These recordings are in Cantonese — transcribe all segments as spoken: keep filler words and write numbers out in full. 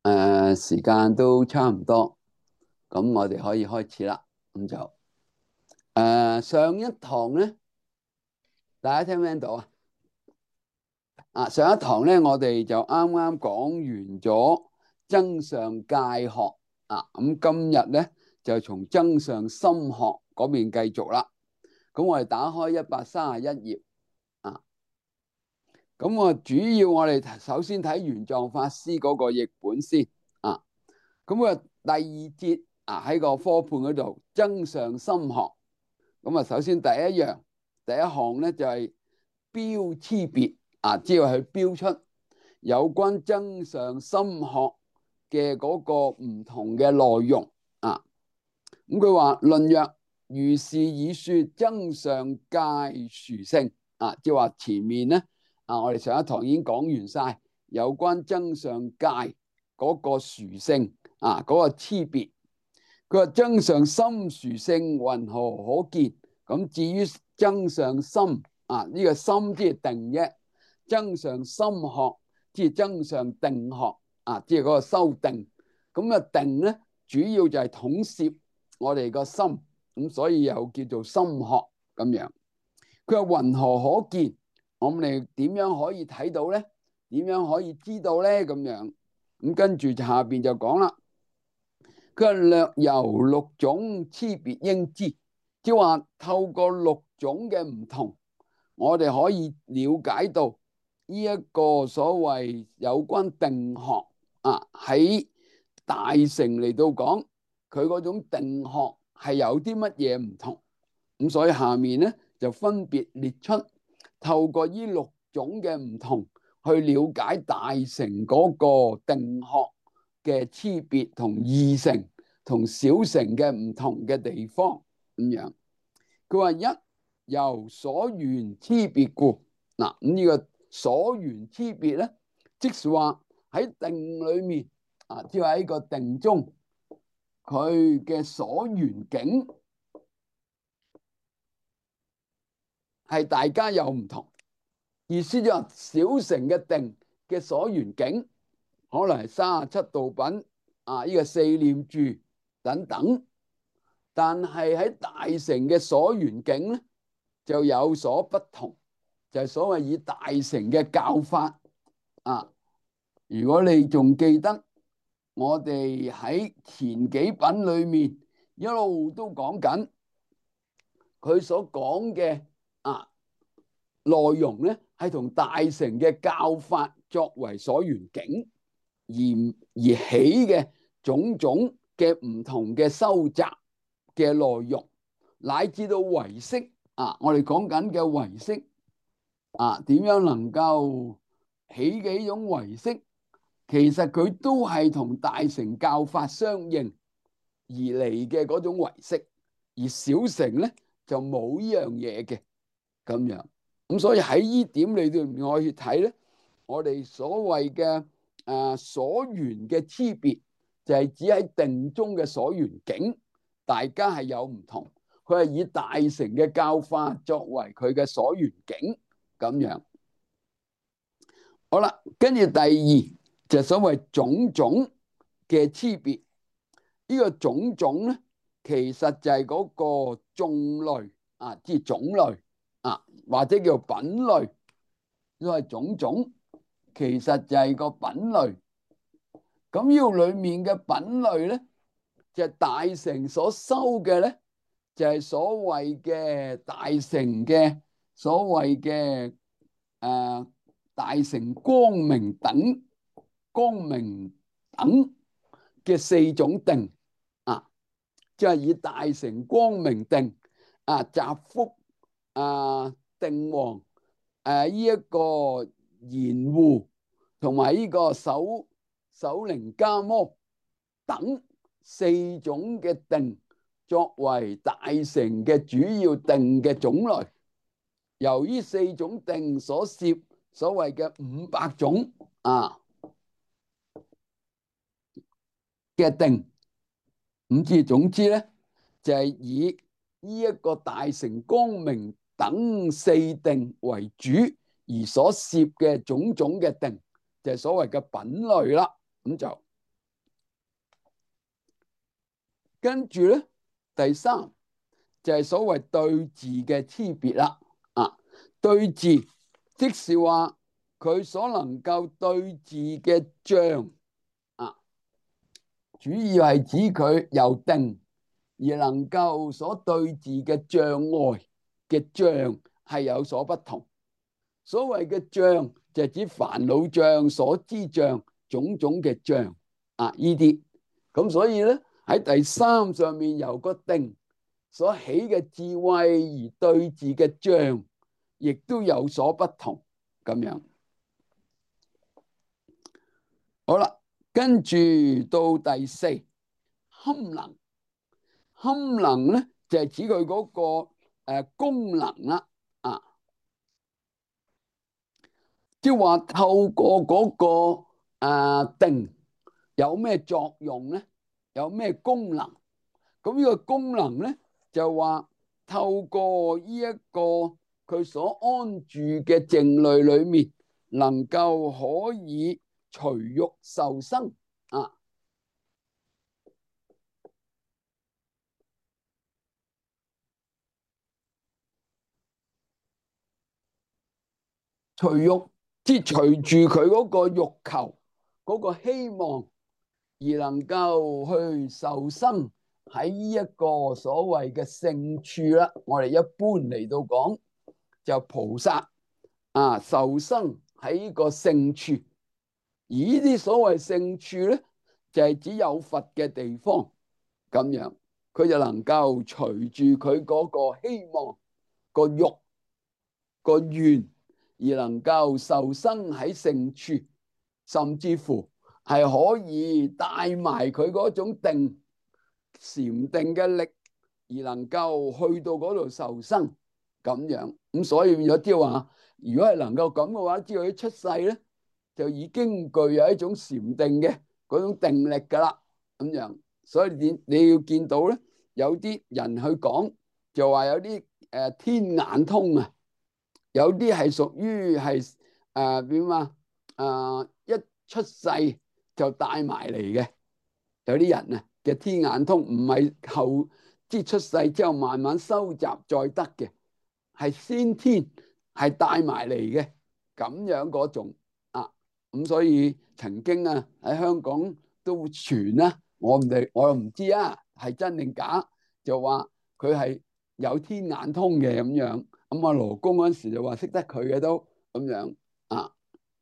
誒，時間都差唔多，咁我哋可以開始啦。咁就誒，上一堂咧，大家聽唔聽到啊？啊，上一堂咧，我哋就啱啱講完咗增上界學啊，咁今日咧就從增上心學嗰邊繼續啦。咁我哋打開一百三十一頁啊，咁我主要我哋首先睇玄奘法師嗰個譯本先啊。咁啊，第二節啊喺個科判嗰度增上心學。咁啊，首先第一樣第一項咧就係標差別啊，即係去標出有關增上心學嘅嗰個唔同嘅內容啊。咁佢話論曰：如是以說增上界殊勝啊，即係話前面咧啊，我哋上一堂已經講完晒有關增上界嗰個殊勝啊，嗰個差別。佢話增上心殊勝云何可見？咁至於增上心啊，呢個心即係定啫，增上心學即係增上定學啊，即係嗰個修定。咁啊定咧，主要就係統攝我哋個心，咁所以又叫做心學咁樣。佢話云何可見？我哋點樣可以睇到咧？點樣可以知道咧？咁樣咁跟住下邊就講啦。佢略由六種差別應知，即係話透過六種嘅唔同，我哋可以了解到呢一個所謂有關定學啊，喺大乘嚟到講，佢嗰種定學係有啲乜嘢唔同。咁所以下面咧就分別列出透過呢六種嘅唔同去了解大乘嗰個定學嘅差別同二乘同小乘嘅唔同嘅地方咁樣。佢話一由所緣差別故，嗱咁呢個所緣差別咧，即是話喺定裏面啊，即係喺個定中佢嘅所緣境係大家有唔同。意思就係小乘嘅定嘅所緣境可能係三十七道品啊，呢個四念住等等，但係喺大乘嘅所緣境咧就有所不同，就係所謂以大乘嘅教法啊。如果你仲記得我哋喺前幾品裏面一路都講緊佢所講嘅啊內容咧，係同大乘嘅教法作為所緣境而而起嘅種種嘅唔同嘅修習嘅內容，乃至到唯識啊，我哋講緊嘅唯識啊，點樣能夠起嘅呢種唯識，其實佢都係同大乘教法相應而嚟嘅嗰種唯識，而小乘咧就冇呢樣嘢嘅咁樣。咁所以喺呢點你哋唔可以睇咧，我哋所謂嘅誒所緣嘅差別，就係指喺定中嘅所緣境，大家係有唔同。佢係以大乘嘅教法作為佢嘅所緣境咁樣。好啦，跟住第二就係所謂種種嘅差別。呢個種種咧，其實就係嗰個種類啊，即係種類啊，或者叫品類，都係種種。其實就係個品類。咁呢個裏面嘅品類咧，就係大乘所修嘅咧，就係所謂嘅大乘嘅所謂嘅誒大乘光明等光明等嘅四種定啊，即係以大乘光明定啊、集福啊、定王誒呢一個賢護同埋呢個首首楞伽摩等四種嘅定作為大乘嘅主要定嘅種類。由於四種定所攝所謂嘅五百種啊嘅定，五之總之咧就係、是、以呢一個大乘光明等四定為主而所攝嘅種種嘅定，就係、是、所謂嘅品類啦。咁就跟住咧，第三就係、是、所謂對治嘅差別啦。啊，對治即是話佢所能夠對治嘅障啊，主要係指佢由定而能夠所對治嘅障礙嘅障係有所不同。所謂嘅障就係指煩惱障、所知障、種種嘅障啊，呢啲咁，所以咧喺第三上面由個定所起嘅智慧而對治嘅障，亦都有所不同咁樣。好啦，跟住到第四，堪能。堪能咧就係指佢嗰個誒功能啦，啊，即係話透過嗰個誒定有咩作用咧？有咩功能？咁呢個功能咧就話透過呢一個佢所安住嘅靜慮裏面，能夠可以隨欲受生啊。隨欲即係隨住佢嗰個欲求、嗰個希望，而能夠去受生喺呢一個所謂嘅聖處啦。我哋一般嚟到講就菩薩啊，受生喺呢個聖處。而呢啲所謂聖處咧，就係指有佛嘅地方咁樣，佢就能夠隨住佢嗰個希望、個欲、個願，而能夠受生喺聖處，甚至乎係可以帶埋佢嗰種定禪定嘅力，而能夠去到嗰度受生咁樣。咁所以有啲話，如果係能夠咁嘅話，只要佢出世咧，就已經具有一種禪定嘅嗰種定力噶啦咁樣。所以你你要見到咧，有啲人去講就話有啲誒天眼通啊。有啲係屬於係誒點啊？誒、呃、一出世就帶埋嚟嘅，有啲人啊嘅天眼通唔係後即出世之後慢慢收集再得嘅，係先天係帶埋嚟嘅咁樣嗰種啊。咁所以曾經啊喺香港都傳啦，我唔哋我又唔知啊係真定假，就話佢係有天眼通嘅咁樣。咁啊羅公嗰陣時就話識得佢嘅都咁樣啊。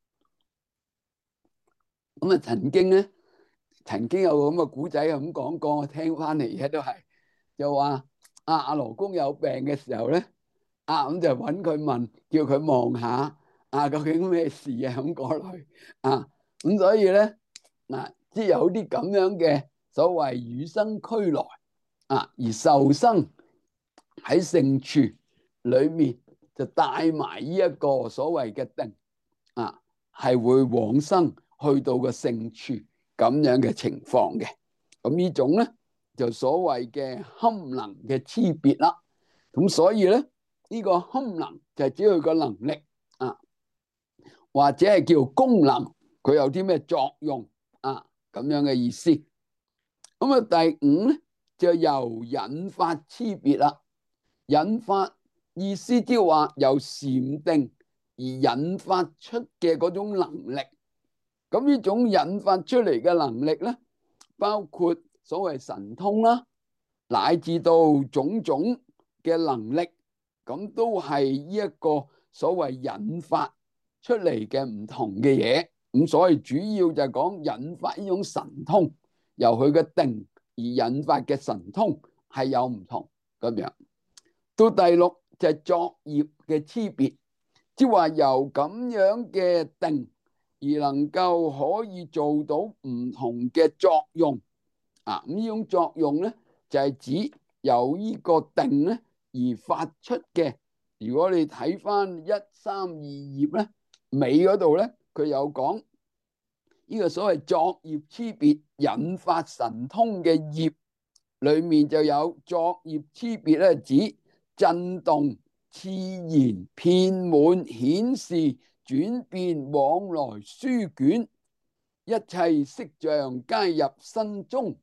咁啊曾經咧，曾經有咁嘅古仔咁講過，我聽翻嚟嘅都係就話啊阿羅公有病嘅時候咧，啊咁就揾佢問，叫佢望下啊究竟咩事啊咁過來啊。咁所以咧嗱，即係有啲咁樣嘅所謂與生俱來啊，而受生喺聖處裏面，就帶埋呢一個所謂嘅定啊，係會往生去到個聖處咁樣嘅情況嘅。咁呢種咧就所謂嘅堪能嘅差別啦。咁所以咧呢個堪能就係指佢個能力啊，或者係叫功能，佢有啲咩作用啊咁樣嘅意思。咁啊第五咧就由引發差別啦。引發意思即係話由禪定而引發出嘅嗰種能力。咁呢種引發出嚟嘅能力咧，包括所謂神通啦，乃至到種種嘅能力，咁都係呢一個所謂引發出嚟嘅唔同嘅嘢。咁所以主要就係講引發呢種神通，由佢嘅定而引發嘅神通係有唔同咁樣。到第六就係作業嘅差別，即係話由咁樣嘅定而能夠可以做到唔同嘅作用啊。咁呢種作用咧就係指由呢個定咧而發出嘅。如果你睇翻一三二頁咧尾嗰度咧，佢有講呢個所謂作業差別引發神通嘅業裏面就有作業差別咧，指震動、熾然、遍滿、顯示、轉變、往來、書卷，一切色像皆入身中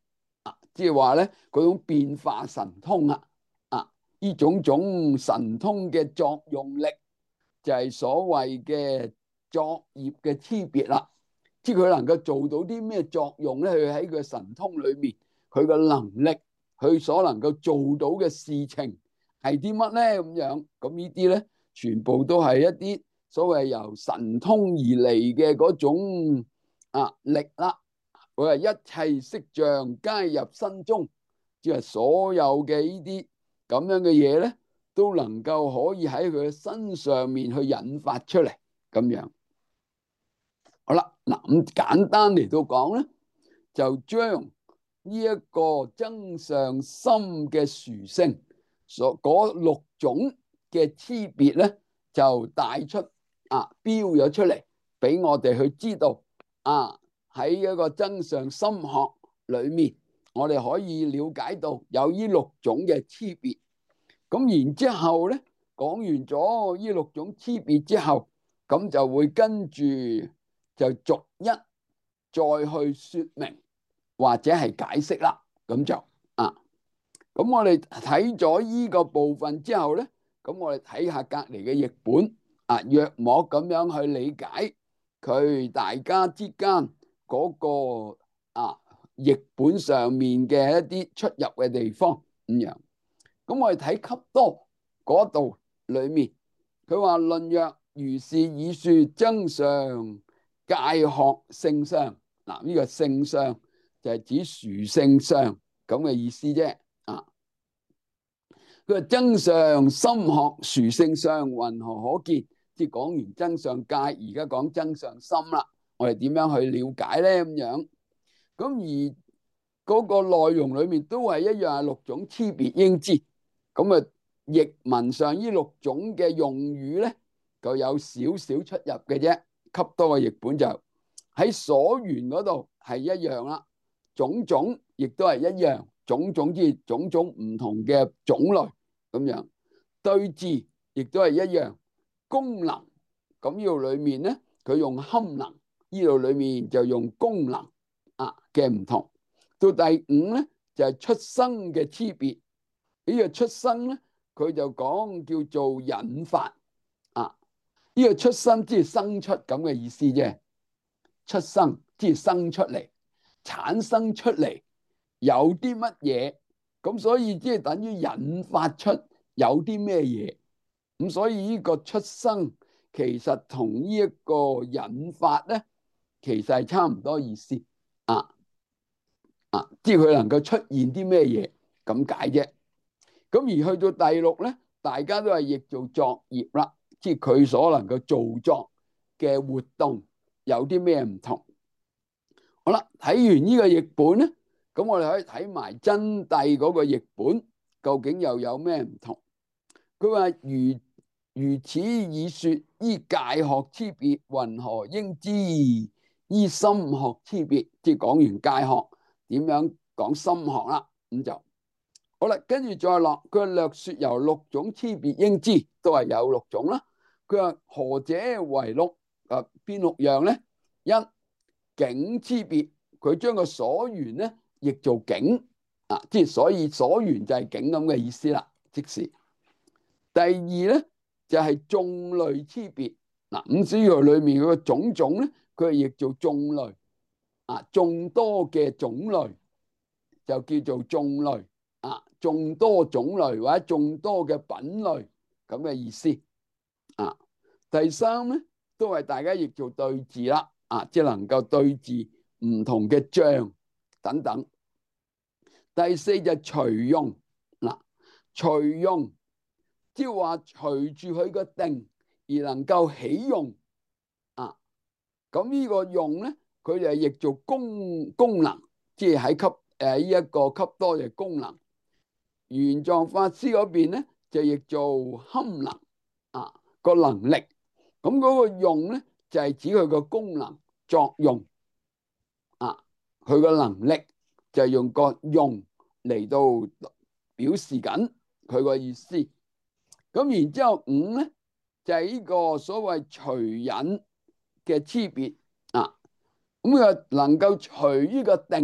啊，即係話咧嗰種變化神通啊，啊，呢種種神通嘅作用力就係所謂嘅作業嘅差別啦。即係佢能夠做到啲咩作用咧？佢喺佢神通裏面，佢嘅能力，佢所能夠做到嘅事情係啲乜咧？咁樣咁呢啲咧，全部都係一啲所謂由神通而嚟嘅嗰種啊力啦。佢話一切色相皆入身中，即係所有嘅呢啲咁樣嘅嘢咧，都能夠可以喺佢嘅身上面去引發出嚟咁樣。好啦，嗱咁簡單嚟到講咧，就將呢一個增上心嘅殊勝，所嗰六種嘅差別咧，就帶出啊，標咗出嚟俾我哋去知道啊。喺一個增上心學裏面，我哋可以了解到有呢六種嘅差別。咁然之後咧，講完咗呢六種差別之後，咁就會跟住就逐一再去說明或者係解釋啦。咁就啊，咁我哋睇咗呢個部分之後咧，咁我哋睇下隔籬嘅譯本啊，約莫咁樣去理解佢大家之間嗰個啊譯本上面嘅一啲出入嘅地方咁樣。咁我哋睇笈多嗰度裏面，佢話論曰如是以說增上界學性相。嗱，呢個性相就係指殊勝相咁嘅意思啫。啊，佢話增上心學殊勝相云何可見？即係講完增上界，而家講增上心啦。我哋點樣去了解咧？咁樣咁而嗰個內容裏面都係一樣，係六種差別應知。咁啊，譯文上呢六種嘅用語咧，就有少少出入嘅啫。笈多嘅譯本就喺所緣嗰度係一樣啦，種種亦都係一樣，種種之種種唔同嘅種類咁樣。對治亦都係一樣，功能咁呢度裏面咧，佢用堪能，呢度裏面就用功能啊嘅唔同。到第五咧就係出生嘅差別。呢個出生咧，佢就講叫做引發啊。呢個出生即係生出咁嘅意思啫。出生即係生出嚟，產生出嚟有啲乜嘢咁，所以即係等於引發出有啲咩嘢咁。所以呢個出生其實同呢一個引發咧，其實係差唔多意思啊啊，即係佢能夠出現啲咩嘢咁解啫。咁而去到第六咧，大家都係譯做作業啦，即係佢所能夠做作嘅活動有啲咩唔同。好啦，睇完呢個譯本咧，咁我哋可以睇埋真諦嗰個譯本，究竟又有咩唔同？佢話如如此以說，依界學差別，云何應知？依心學差別，即係講完界學，點樣講心學啦？咁就好啦，跟住再落，佢略說由六種差別應知，都係有六種啦。佢話何者為六？啊，邊六樣咧？一境差別，佢將個所緣咧譯做境啊，即係所以所緣就係境咁嘅意思啦。即是第二咧就係、是、眾類差別。嗱，五種類裏面佢個種種咧，佢係譯做眾類啊，眾多嘅種類就叫做眾類啊，眾多種類或者眾多嘅品類咁嘅意思啊。第三咧都係大家譯做對治啦。啊，即係能夠對治唔同嘅象等等。第四就係隨用。嗱，隨用即係話隨住佢個定而能夠起用啊。咁呢個用咧，佢就係譯做功功能，即係喺笈誒呢一個笈多嘅功能。玄奘法師嗰邊咧就譯做堪能啊，個能力。咁嗰個用咧就係指佢個功能作用啊，佢個能力就係用個用嚟到表示緊佢個意思。咁然之後五咧就係呢個所謂隨引嘅差別啊。咁佢能夠隨呢個定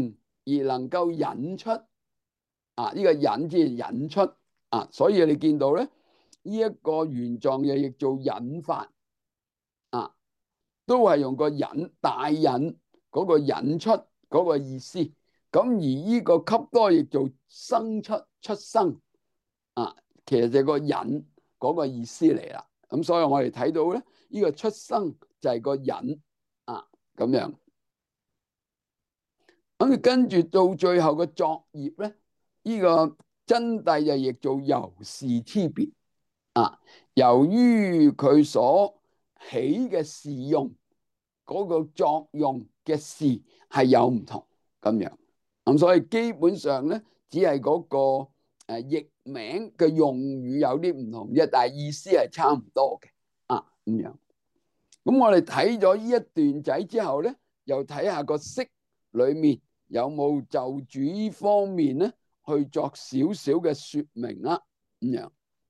而能夠引出啊呢、這個引字引出啊，所以你見到咧呢一、這個原狀又譯做引發啊，都係用個引帶引嗰個引出嗰個意思。咁而呢個給多譯做生出出生啊，其實就係個引嗰個意思嚟啦。咁所以我哋睇到咧呢、這個出生就係個引啊咁樣。咁跟住到最後嘅作業咧，呢、這個真諦就譯做由是差別啊。由於佢所起嘅事用嗰、那個作用嘅事係有唔同咁樣，咁所以基本上咧只係嗰個誒譯名嘅用語有啲唔同啫，但係意思係差唔多嘅啊咁樣。咁我哋睇咗呢一段仔之後咧，又睇下個釋裏面有冇就住呢方面咧去作少少嘅說明啦咁樣。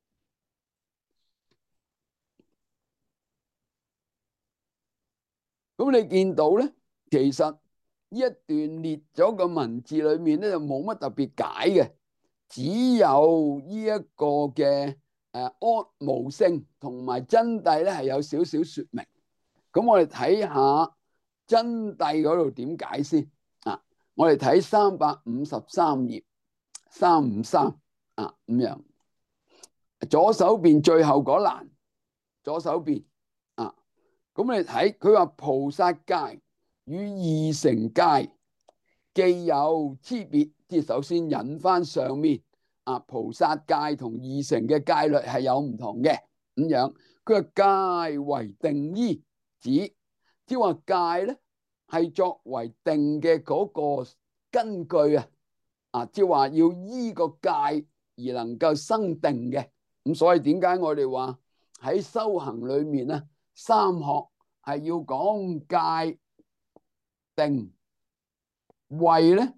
咁你見到咧，其實呢一段列咗個文字裏面咧就冇乜特別解嘅，只有呢一個嘅誒安無性同埋真諦咧係有少少說明。咁我哋睇下真諦嗰度點解先啊？我哋睇三百五十三頁三五三啊咁樣，左手邊最後嗰欄，左手邊啊，咁你睇佢話菩薩戒與二乘戒既有差別，即係首先引翻上面啊，菩薩戒同二乘嘅戒律係有唔同嘅咁樣。佢話戒為定依，指即係話戒咧係作為定嘅嗰個根據啊，啊即係話要依個戒而能夠生定嘅。咁所以點解我哋話喺修行裏面咧，三學係要講戒定慧咧？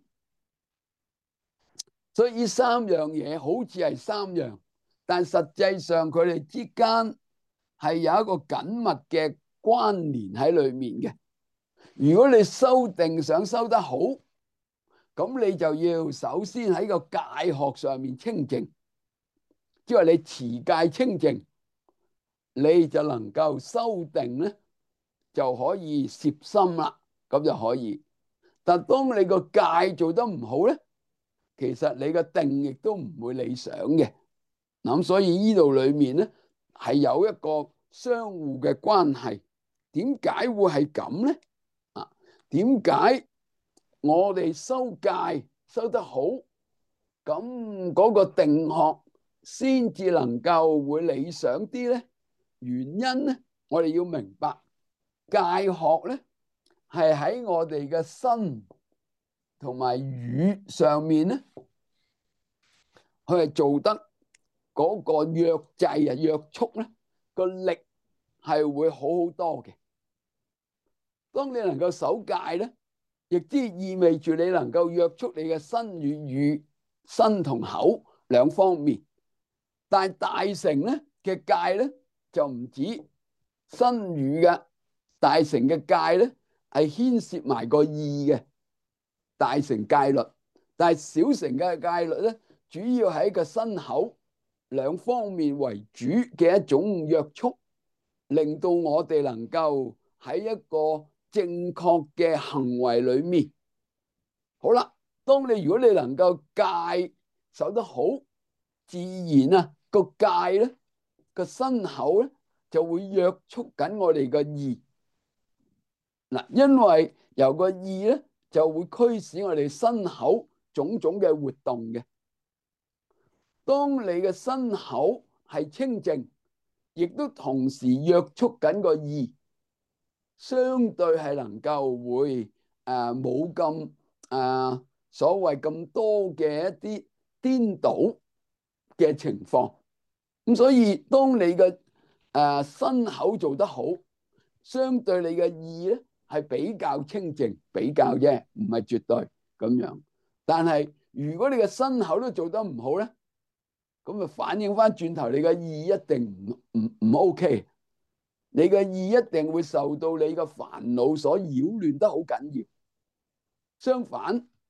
所以呢三樣嘢好似係三樣，但實際上佢哋之間係有一個緊密嘅關聯喺裏面嘅。如果你修定想修得好，咁你就要首先喺個戒學上面清淨，即係你持戒清淨，你就能夠修定咧，就可以攝心啦，咁就可以。但當你個戒做得唔好咧，其實你個定亦都唔會理想嘅。咁所以呢度裏面咧係有一個相互嘅關係。點解會係咁咧？啊，點解我哋修戒修得好，咁嗰個定學先至能夠會理想啲咧？原因咧，我哋要明白戒學咧係喺我哋嘅身同埋語上面咧，佢係做得嗰個約制啊、約束咧，個力係會好好多嘅。當你能夠守戒咧，亦都意味住你能夠約束你嘅身與語、身同口兩方面。但係大乘咧嘅戒咧就唔止身語嘅，大乘嘅戒咧係牽涉埋個意嘅大乘戒律。但係小乘嘅戒律咧，主要係一個身口兩方面為主嘅一種約束，令到我哋能夠喺一個正確嘅行為裏面。好啦，當你如果你能夠戒守得好，自然啊個戒咧個身口咧就會約束緊我哋嘅意嗱，因為由個意咧就會驅使我哋身口種種嘅活動嘅。當你嘅身口係清淨，亦都同時約束緊個意，相對係能夠會誒冇咁誒所謂咁多嘅一啲顛倒嘅情況。咁所以當你嘅誒身口做得好，相對你嘅意咧係比較清淨，比較啫，唔係絕對咁樣。但係如果你嘅身口都做得唔好咧，咁就反映翻轉頭，你嘅意一定唔唔唔 OK，你嘅意一定會受到你嘅煩惱所擾亂得好緊要。相反，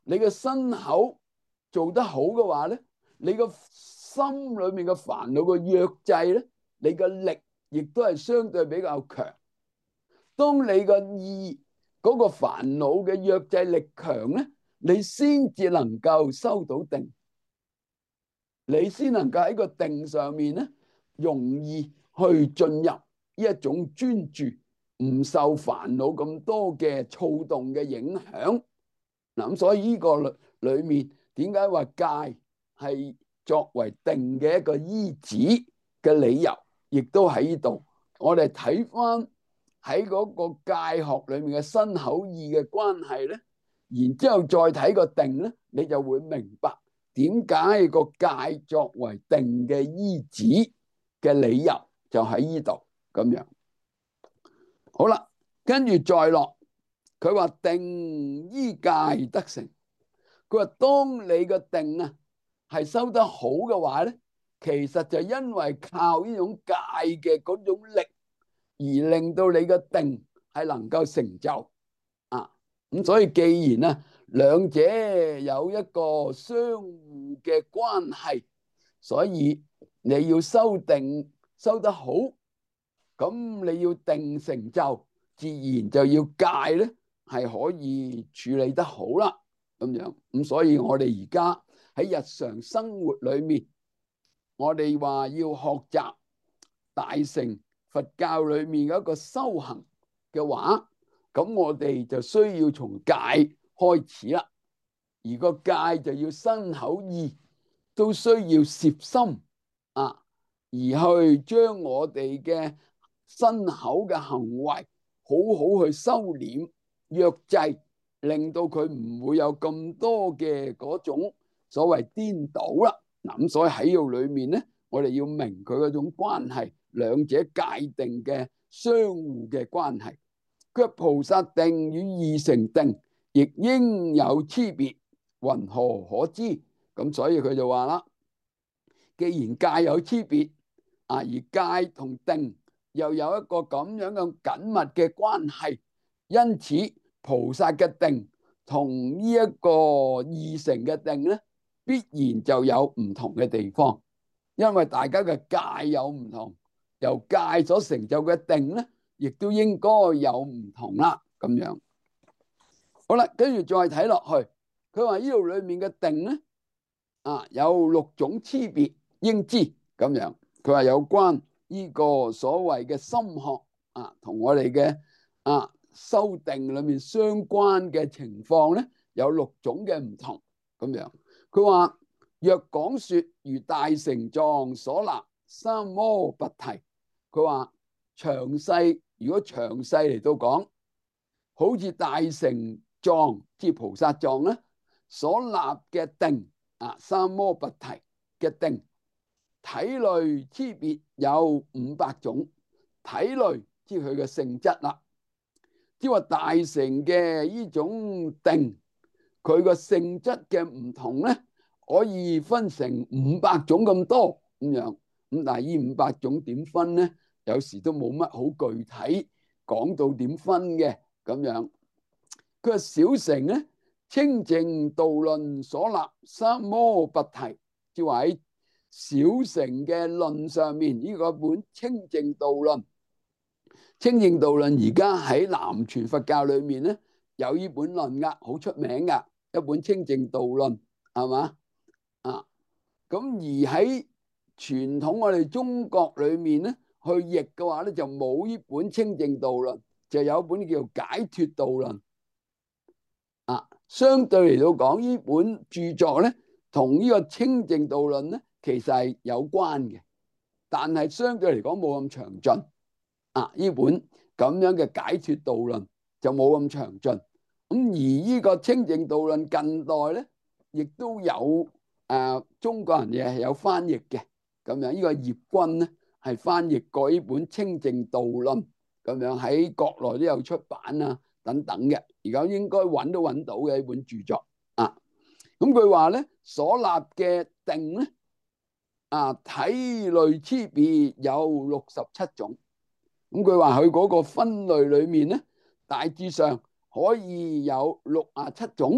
你嘅身口做得好嘅話咧，你個心裏面嘅煩惱嘅約制咧，你嘅力亦都係相對比較強。當你個意嗰個煩惱嘅約制力強咧，你先至能夠收到定，你先能夠喺個定上面咧，容易去進入呢一種專注，唔受煩惱咁多嘅躁動嘅影響。嗱，咁所以呢個裏裏面點解話戒係作為定嘅一個依止嘅理由，亦都喺呢度。我哋睇翻喺嗰個戒學裏面嘅身口意嘅關係咧，然之後再睇個定咧，你就會明白點解個戒作為定嘅依止嘅理由就喺呢度咁樣。好啦，跟住再落，佢話定依戒得成。佢話當你個定啊係收得好嘅話咧，其實就因為靠呢種戒嘅嗰種力，而令到你嘅定係能夠成就啊。咁所以既然啊兩者有一個相互嘅關係，所以你要修定修得好，咁你要定成就，自然就要戒咧係可以處理得好啦。咁樣咁，所以我哋而家喺日常生活裏面，我哋話要學習大乘佛教裏面嘅一個修行嘅話，咁我哋就需要從戒開始啦。而個戒就要身口意都需要攝心啊，而去將我哋嘅身口嘅行為好好去收斂約制，令到佢唔會有咁多嘅嗰種所謂顛倒啦。嗱，咁所以喺度裏面咧，我哋要明佢嗰種關係，兩者界定嘅相互嘅關係。佢菩薩定與二乘定亦應有差別，云何可知？咁所以佢就話啦，既然戒有差別啊，而戒同定又有一個咁樣嘅緊密嘅關係，因此菩薩嘅定同呢一個二乘嘅定咧，必然就有唔同嘅地方，因為大家嘅戒有唔同，由戒所成就嘅定咧，亦都應該有唔同啦。咁樣好啦，跟住再睇落去，佢話呢度裏面嘅定咧啊，有六種差別應知咁樣。佢話有關呢個所謂嘅心學啊，同我哋嘅啊修定裏面相關嘅情況咧，有六種嘅唔同咁樣。佢話若講說如大乘藏所立三摩拔提，佢話詳細如果詳細嚟到講，好似大乘藏即菩薩藏咧所立嘅定啊，三摩拔提嘅定，體類差別有五百種。體類即係佢嘅性質啦，即係話大乘嘅呢種定，佢個性質嘅唔同咧，可以分成五百種咁多咁樣。咁但係呢五百種點分咧，有時都冇乜好具體講到點分嘅咁樣。佢話小乘咧，清淨道論所立三摩拔提，即係話喺小乘嘅論上面，呢個本清淨道論。清淨道論而家喺南傳佛教裏面咧，有呢本論噶，好出名噶一本清淨道論，係嘛啊？咁而喺傳統我哋中國裏面咧，去譯嘅話咧，就冇呢本清淨道論，就有一本叫做解脫道論啊。相對嚟到講，呢本著作咧，同呢個清淨道論咧，其實係有關嘅，但係相對嚟講冇咁詳盡。啊！呢本咁樣嘅解脫道論就冇咁詳盡，咁而呢個清淨道論近代咧，亦都有誒、呃、中國人亦係有翻譯嘅咁樣。呢個葉君咧係翻譯過呢本清淨道論，咁樣喺國內都有出版啊等等嘅。而家應該揾都揾到嘅呢本著作啊。咁佢話咧，所立嘅定咧啊，體類差別有六十七種。咁佢話佢嗰個分類裏面咧，大致上可以有六啊七種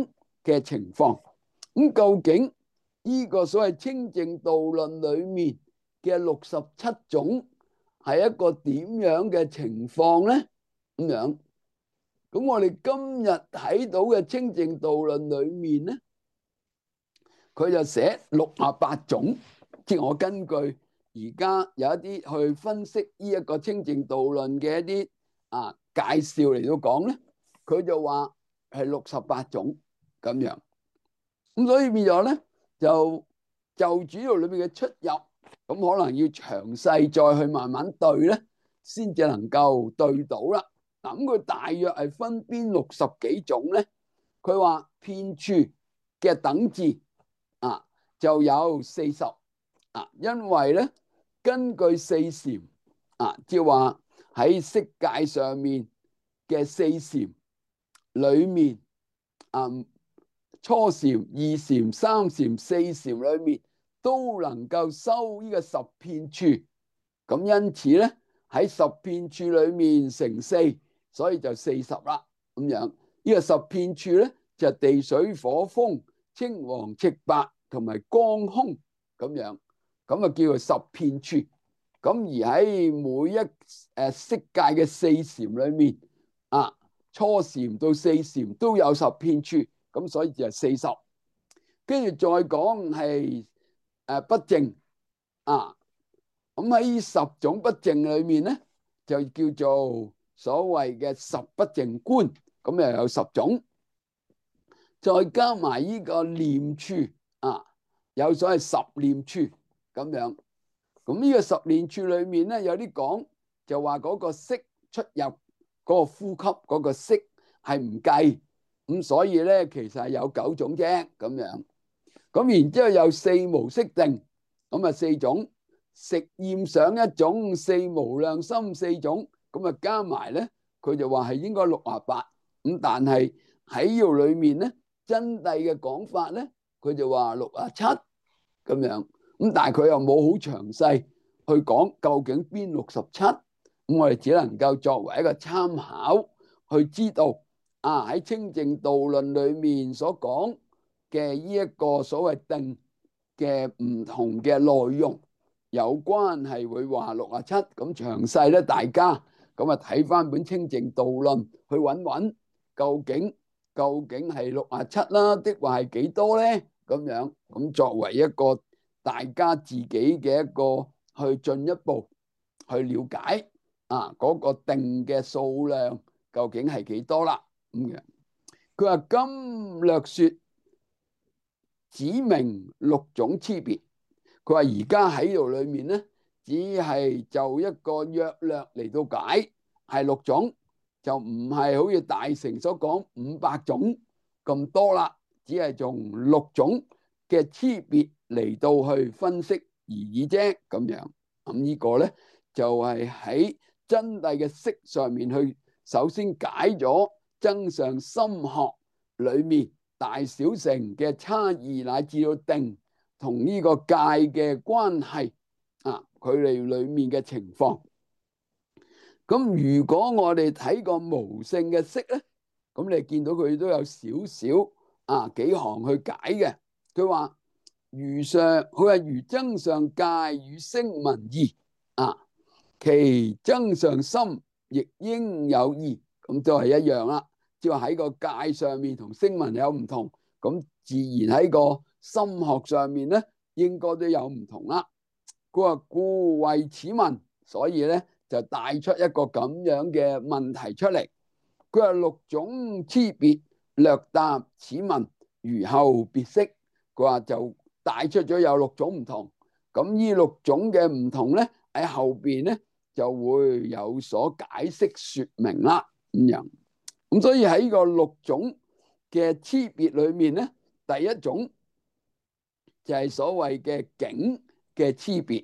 嘅情況。咁究竟呢個所謂清淨道論裏面嘅六十七種係一個點樣嘅情況咧？咁樣，咁我哋今日睇到嘅清淨道論裏面咧，佢就寫六十八種，即係我根據而家有一啲去分析呢一個清淨道論嘅一啲啊介紹嚟到講咧，佢就話係六十八種咁樣。咁所以變咗咧，就就主要裏面嘅出入，咁可能要詳細再去慢慢對咧，先至能夠對到啦。嗱，咁佢大約係分邊六十幾種咧？佢話遍處嘅等字啊，就有四十啊，因為咧根據四禪啊，即係話喺色界上面嘅四禪裏面啊。初禪、二禪、三禪、四禪裏面都能夠修呢個十遍處，咁因此咧喺十遍處裏面乘四，所以就四十啦。咁樣呢個十遍處咧就係地水火風、青黃赤白同埋光空咁樣，咁啊叫做十遍處。咁而喺每一誒色界嘅四禪裏面啊，初禪到四禪都有十遍處。咁所以就係四十，跟住再講係誒不淨啊。咁喺呢十種不淨裏面咧，就叫做所謂嘅十不淨觀，咁又有十種。再加埋呢個念處啊，有所謂十念處咁樣。咁呢個十念處裏面咧，有啲講就話嗰個色出入嗰個呼吸嗰個色係唔計。咁所以咧，其實係有九種啫，咁樣。咁然之後有四無色定，咁啊四種，食厭想一種，四無量心四種，咁啊加埋咧，佢就話係應該六十八。咁但係喺呢度裏面咧，真諦嘅講法咧，佢就話六十七咁樣。咁但係佢又冇好詳細去講究竟邊六十七。咁我哋只能夠作為一個參考去知道。啊！喺清淨道論裏面所講嘅呢一個所謂定嘅唔同嘅內容，有關係會話六十七。咁詳細咧，大家咁啊睇翻本清淨道論去揾揾，究竟究竟係六十七啦，的話係幾多咧？咁樣咁作為一個大家自己嘅一個去進一步去了解啊嗰個定嘅數量究竟係幾多啦？咁嘅，佢話今略說指明六種差別。佢話而家喺度裏面咧，只係就一個約略嚟到解，係六種，就唔係好似大乘所講五百種咁多啦，只係從六種嘅差別嚟到去分析而已啫。咁樣咁呢個咧就係喺真諦嘅識上面去首先解咗增上心學裏面大小乘嘅差異，乃至到定同呢個界嘅關係啊，佢哋裏面嘅情況。咁如果我哋睇個無性嘅識咧，咁你見到佢都有少少啊幾行去解嘅。佢話如上，佢話如增上界與聲聞異啊，其增上心亦應有異。咁都係一樣啦，即係話喺個界上面同聲聞有唔同，咁自然喺個心學上面咧，應該都有唔同啦。佢話故為此問，所以咧就帶出一個咁樣嘅問題出嚟。佢話六種差別略答此問，如後別釋。佢話就帶出咗有六種唔同，咁呢六種嘅唔同咧喺後邊咧就會有所解釋說明啦。咁樣，咁所以喺個六種嘅差別裏面咧，第一種就係所謂嘅境嘅差別。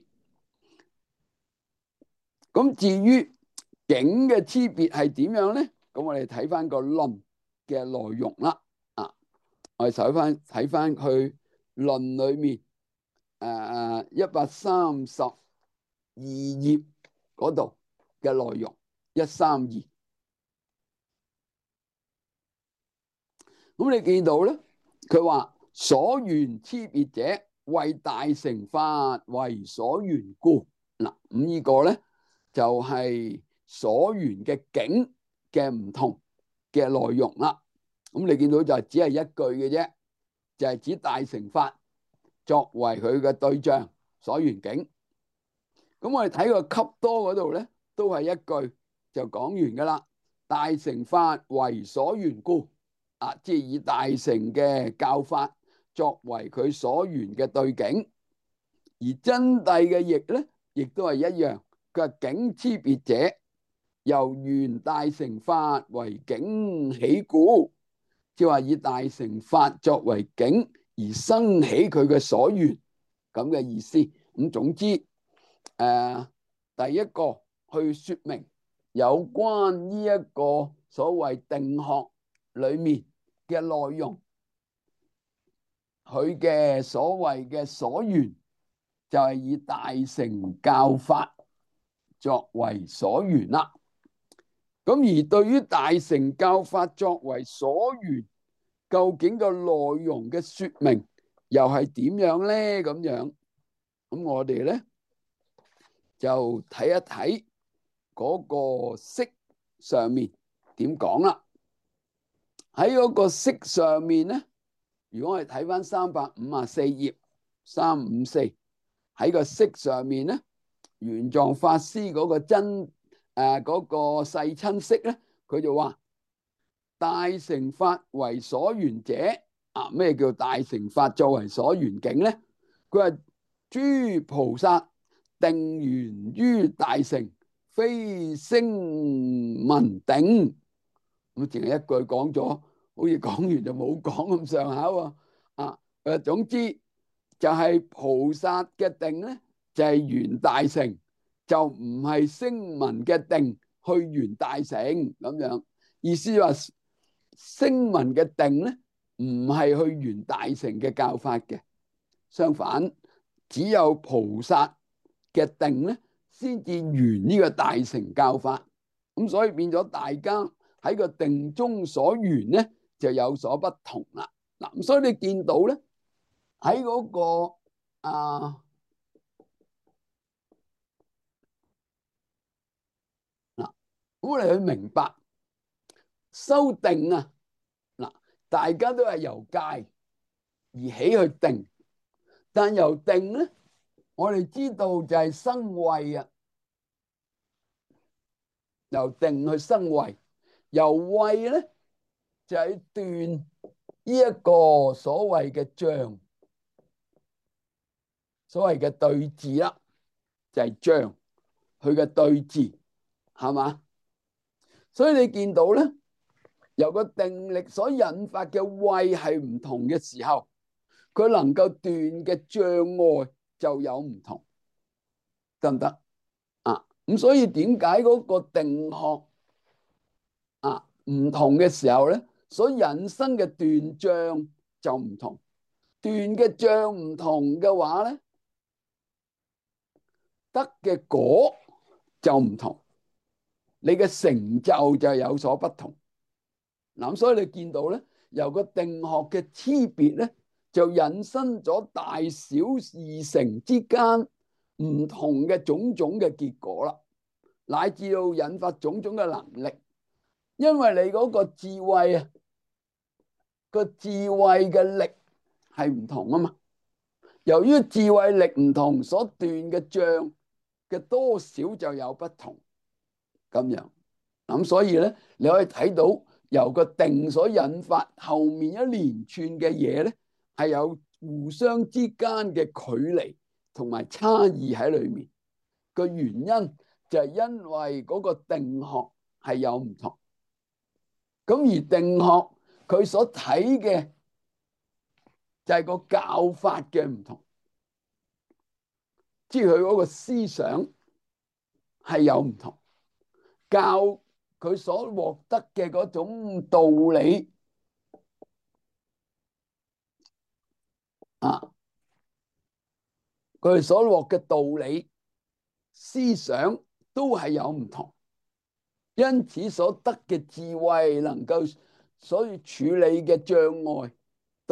咁至於境嘅差別係點樣咧？咁我哋睇翻個論嘅內容啦。啊，我哋睇翻睇翻去論裏面誒一百三十二頁嗰度嘅內容，一三二。咁你見到咧， 佢話所緣差別者，為大乘法為所緣故。嗱，咁呢個咧就係、是、所緣嘅境嘅唔同嘅內容啦。咁你見到就只係一句嘅啫，就係、是、指大乘法作為佢嘅對象所緣境。咁我哋睇個笈多嗰度咧，都係一句就講完噶啦。大乘法為所緣故，啊，即係以大乘嘅教法作為佢所緣嘅對境。而真諦嘅譯咧，亦都係一樣。佢話境差別者，由緣大乘法為境起故，即係話以大乘法作為境而生起佢嘅所緣咁嘅意思。咁總之，誒、呃，第一個去說明有關呢一個所謂定學裏面嘅內容，佢嘅所謂嘅所緣就係以大乘教法作為所緣啦。咁而對於大乘教法作為所緣，究竟個內容嘅說明又係點樣咧？咁樣，咁我哋咧就睇一睇嗰個釋上面點講啦。喺嗰個釋上面咧，如果我哋睇翻三百五十四頁三五四，喺個釋上面咧，玄奘法師嗰個真誒嗰、呃嗰個世親釋咧，佢就話大乘法為所緣者，啊，咩叫大乘法作為所緣境咧？佢話諸菩薩定緣於大乘，非聲聞定。咁淨係一句講咗，好似講完就冇講咁上下喎。啊，誒，總之就係菩薩嘅定咧，就係緣大乘，就唔係聲聞嘅定去緣大乘咁樣。意思話聲聞嘅定咧，唔係去緣大乘嘅教法嘅，相反，只有菩薩嘅定咧，先至緣呢個大乘教法。咁所以變咗大家喺個定中所緣咧，就有所不同啦。嗱，咁所以你見到咧喺嗰個啊嗱，咁我哋去明白修定啊，嗱，大家都係由戒而起去定，但由定咧，我哋知道就係生慧啊，由定去生慧，由慧咧就係斷呢一個所謂嘅障，所謂嘅對治啦，就係障，佢嘅對治係嘛？所以你見到咧，由個定力所引發嘅慧係唔同嘅時候，佢能夠斷嘅障礙就有唔同，得唔得啊？咁所以點解嗰個定學啊唔同嘅時候咧，所引生嘅斷障就唔同，斷嘅障唔同嘅話咧，得嘅果就唔同，你嘅成就就有所不同。嗱，所以你見到咧，由個定學嘅差別咧，就引申咗大小二乘之間唔同嘅種種嘅結果啦，乃至到引發種種嘅能力。因為你嗰個智慧啊，個智慧嘅力係唔同啊嘛。由於智慧力唔同，所斷嘅障嘅多少就有不同咁樣。咁所以咧，你可以睇到由個定所引發後面一連串嘅嘢咧，係有互相之間嘅距離同埋差異喺裏面。個原因就係因為嗰個定學係有唔同。咁而定學佢所睇嘅就係個教法嘅唔同，即係佢嗰個思想係有唔同，教佢所獲得嘅嗰種道理啊，佢哋所獲嘅道理思想都係有唔同，因此所得嘅智慧能夠所以處理嘅障礙，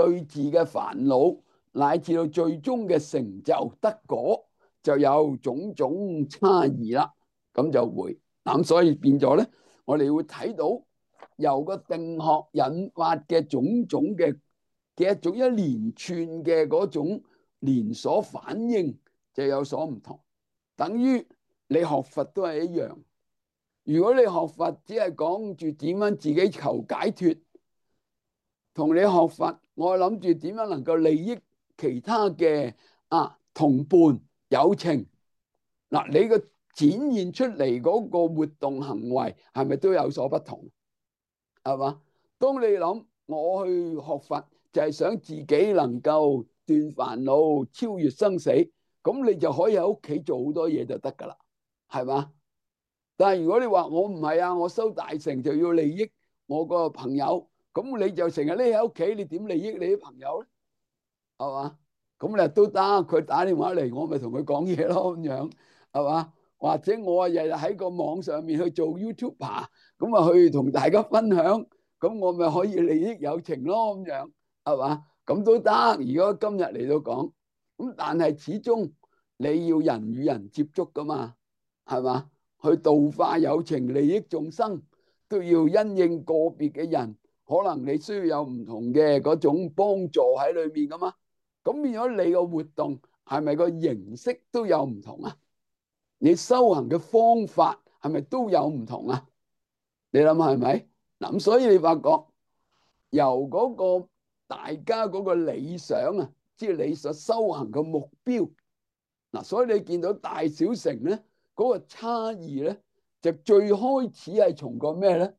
對治嘅煩惱，乃至到最終嘅成就得果，就有種種差異啦。咁就會咁，所以變咗咧，我哋會睇到由個定學引發嘅種種嘅嘅一種一連串嘅嗰種連鎖反應就有所唔同。等於你學佛都係一樣。如果你學佛只係講住點樣自己求解脫，同你學佛我諗住點樣能夠利益其他嘅啊同伴友情，嗱，你個展現出嚟嗰個活動行為係咪都有所不同？係嘛？當你諗我去學佛就係想自己能夠斷煩惱、超越生死，咁你就可以喺屋企做好多嘢就得噶啦，係嘛？但係如果你話我唔係啊，我修大乘就要利益我個朋友，咁你就成日匿喺屋企，你點利益你啲朋友咧？係嘛？咁你都得，佢打電話嚟，我咪同佢講嘢咯，咁樣係嘛？或者我日日喺個網上面去做 YouTuber，咁啊去同大家分享，咁我咪可以利益有情咯，咁樣係嘛？咁都得。如果今日嚟到講，咁但係始終你要人與人接觸噶嘛，係嘛？去度化有情、利益眾生，都要因應個別嘅人，可能你需要有唔同嘅嗰種幫助喺裏面噶嘛。咁變咗你個活動係咪個形式都有唔同啊？你修行嘅方法係咪都有唔同啊？你諗下係咪？嗱，咁所以你發覺由嗰個大家嗰個理想啊，即係你所修行嘅目標嗱，所以你見到大小乘咧嗰個差異咧，就最開始係從個咩咧？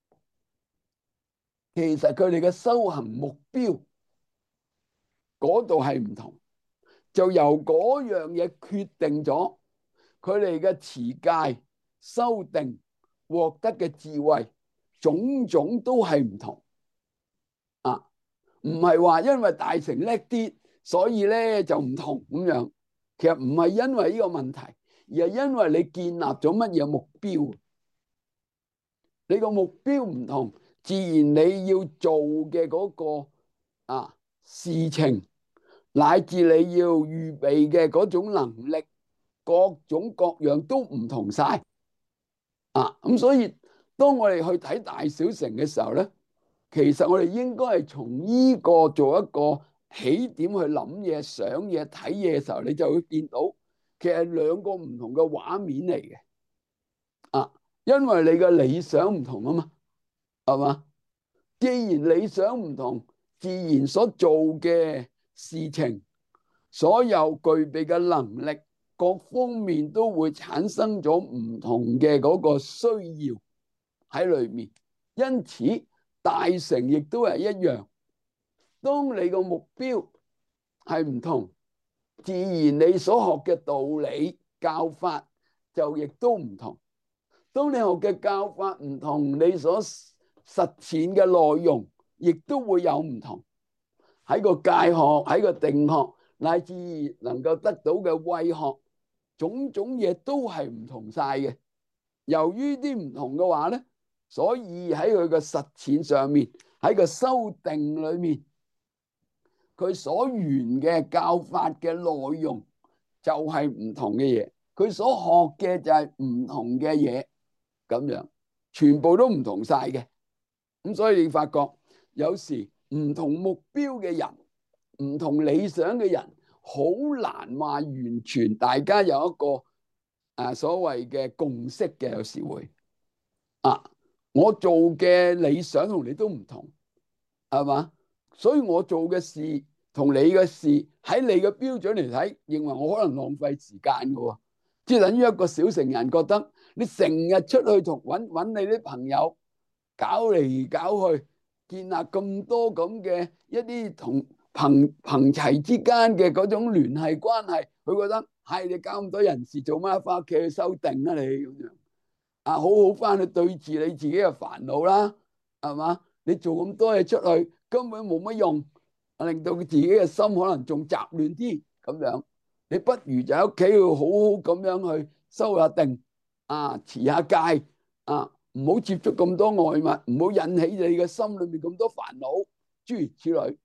其實佢哋嘅修行目標嗰度係唔同，就由嗰樣嘢決定咗佢哋嘅持戒、修定、獲得嘅智慧，種種都係唔同啊！唔係話因為大乘叻啲，所以咧就唔同咁樣。其實唔係因為呢個問題，而係因為你建立咗乜嘢目標。你個目標唔同，自然你要做嘅嗰個啊事情，乃至你要預備嘅嗰種能力，各種各樣都唔同晒啊！咁所以當我哋去睇大小乘嘅時候咧，其實我哋應該係從呢個做一個起點去諗嘢、想嘢、睇嘢嘅時候，你就會見到其實係兩個唔同嘅畫面嚟嘅啊！因為你嘅理想唔同啊嘛，係嘛？既然理想唔同，自然所做嘅事情，所有具備嘅能力，各方面都會產生咗唔同嘅嗰個需要喺裏面。因此，大乘亦都係一樣。當你個目標係唔同，自然你所學嘅道理教法就亦都唔同。當你學嘅教法唔同，你所實踐嘅內容亦都會有唔同。喺個戒學，喺個定學，乃至能夠得到嘅慧學，種種嘢都係唔同晒嘅。由於啲唔同嘅話咧，所以喺佢嘅實踐上面，喺個修定裏面，佢所緣嘅教法嘅內容就係唔同嘅嘢，佢所學嘅就係唔同嘅嘢，咁樣全部都唔同晒嘅。咁所以你發覺有時唔同目標嘅人，唔同理想嘅人，好難話完全大家有一個啊所謂嘅共識嘅。有時會啊，我做嘅理想同你都唔同，係嘛？所以我做嘅事同你嘅事喺你嘅標準嚟睇，認為我可能浪費時間㗎喎。即係等於一個小乘人覺得你成日出去同揾揾你啲朋友搞嚟搞去，建立咁多咁嘅一啲同朋朋齊之間嘅嗰種聯繫關係，佢覺得係你搞咁多人事做乜？翻屋企去修定啊你咁樣啊，好好翻去對治你自己嘅煩惱啦，係嘛？你做咁多嘢出去根本冇乜用，令到佢自己嘅心可能仲雜亂啲咁樣。你不如就喺屋企要好好咁樣去修下定啊，持下戒啊，唔好接觸咁多外物，唔好引起你嘅心裏面咁多煩惱，諸如此類。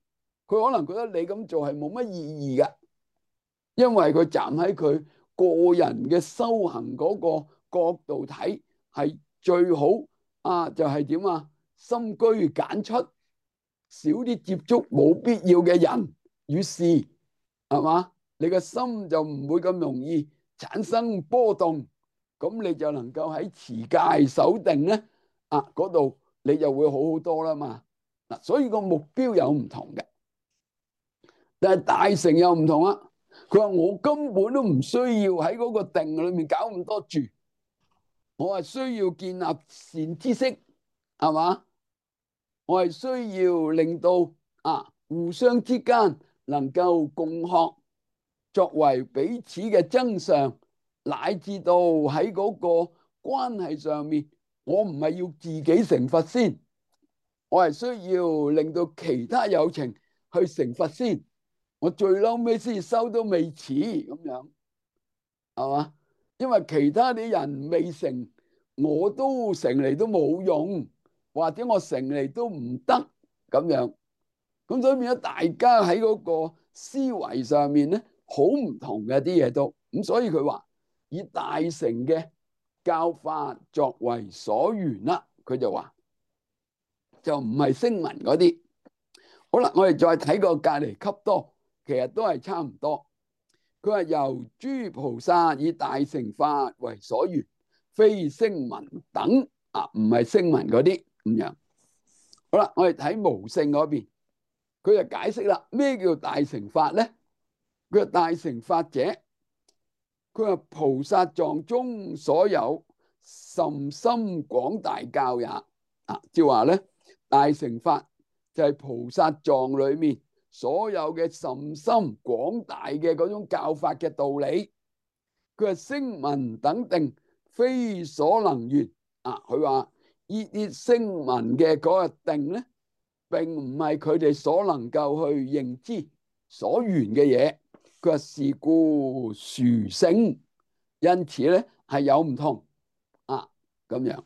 佢可能覺得你咁做係冇乜意義㗎，因為佢站喺佢個人嘅修行嗰個角度睇，係最好啊，就係點啊？深居簡出，少啲接觸冇必要嘅人與事，係嘛？你個心就唔會咁容易產生波動，咁你就能夠喺持戒守定咧啊嗰度，你就會好好多啦嘛。嗱，所以個目標有唔同嘅，但係大乘又唔同啊。佢話我根本都唔需要喺嗰個定裏面搞咁多住，我係需要建立善知識，係嘛？我係需要令到啊互相之間能夠共學，作為彼此嘅增上，乃至到喺嗰個關係上面，我唔係要自己成佛先，我係需要令到其他有情去成佛先，我最嬲尾先收都未遲咁樣，係嘛？因為其他啲人未成，我都成嚟都冇用，或者我成嚟都唔得咁樣。咁所以變咗大家喺嗰個思維上面咧，好唔同嘅啲嘢都咁，所以佢話以大乘嘅教法作為所緣啦，佢就話就唔係聲聞嗰啲。好啦，我哋再睇個隔離級多，其實都係差唔多。佢話由諸菩薩以大乘法為所緣，非聲聞等啊，唔係聲聞嗰啲咁樣。好啦，我哋睇無性嗰邊，佢就解釋啦，咩叫大乘法咧？佢話大乘法者，佢話菩薩藏中所有甚深廣大教也。啊，即係話咧，大乘法就係菩薩藏裏面所有嘅甚深廣大嘅嗰種教法嘅道理。佢話聲聞等定非所能緣。啊，佢話呢啲聲聞嘅嗰個定咧，並唔係佢哋所能夠去認知所緣嘅嘢。佢話是故殊勝，因此咧係有唔同啊咁樣。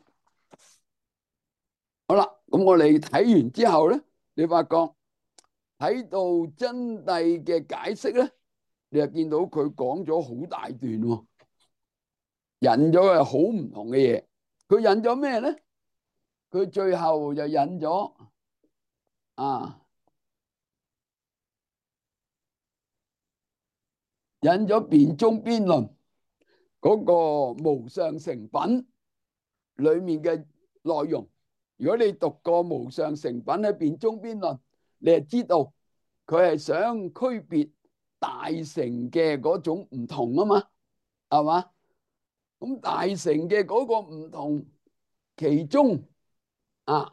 好啦，咁我哋睇完之後咧，你發覺睇到真諦嘅解釋咧，你就見到佢講咗好大段喎，引咗係好唔同嘅嘢。佢引咗咩咧？佢最後就引咗啊，引咗辯中邊論嗰個無上成品裏面嘅內容。如果你讀過無上成品喺辯中邊論，你就知道佢係想區別大乘嘅嗰種唔同啊嘛，係嘛？咁大乘嘅嗰個唔同，其中啊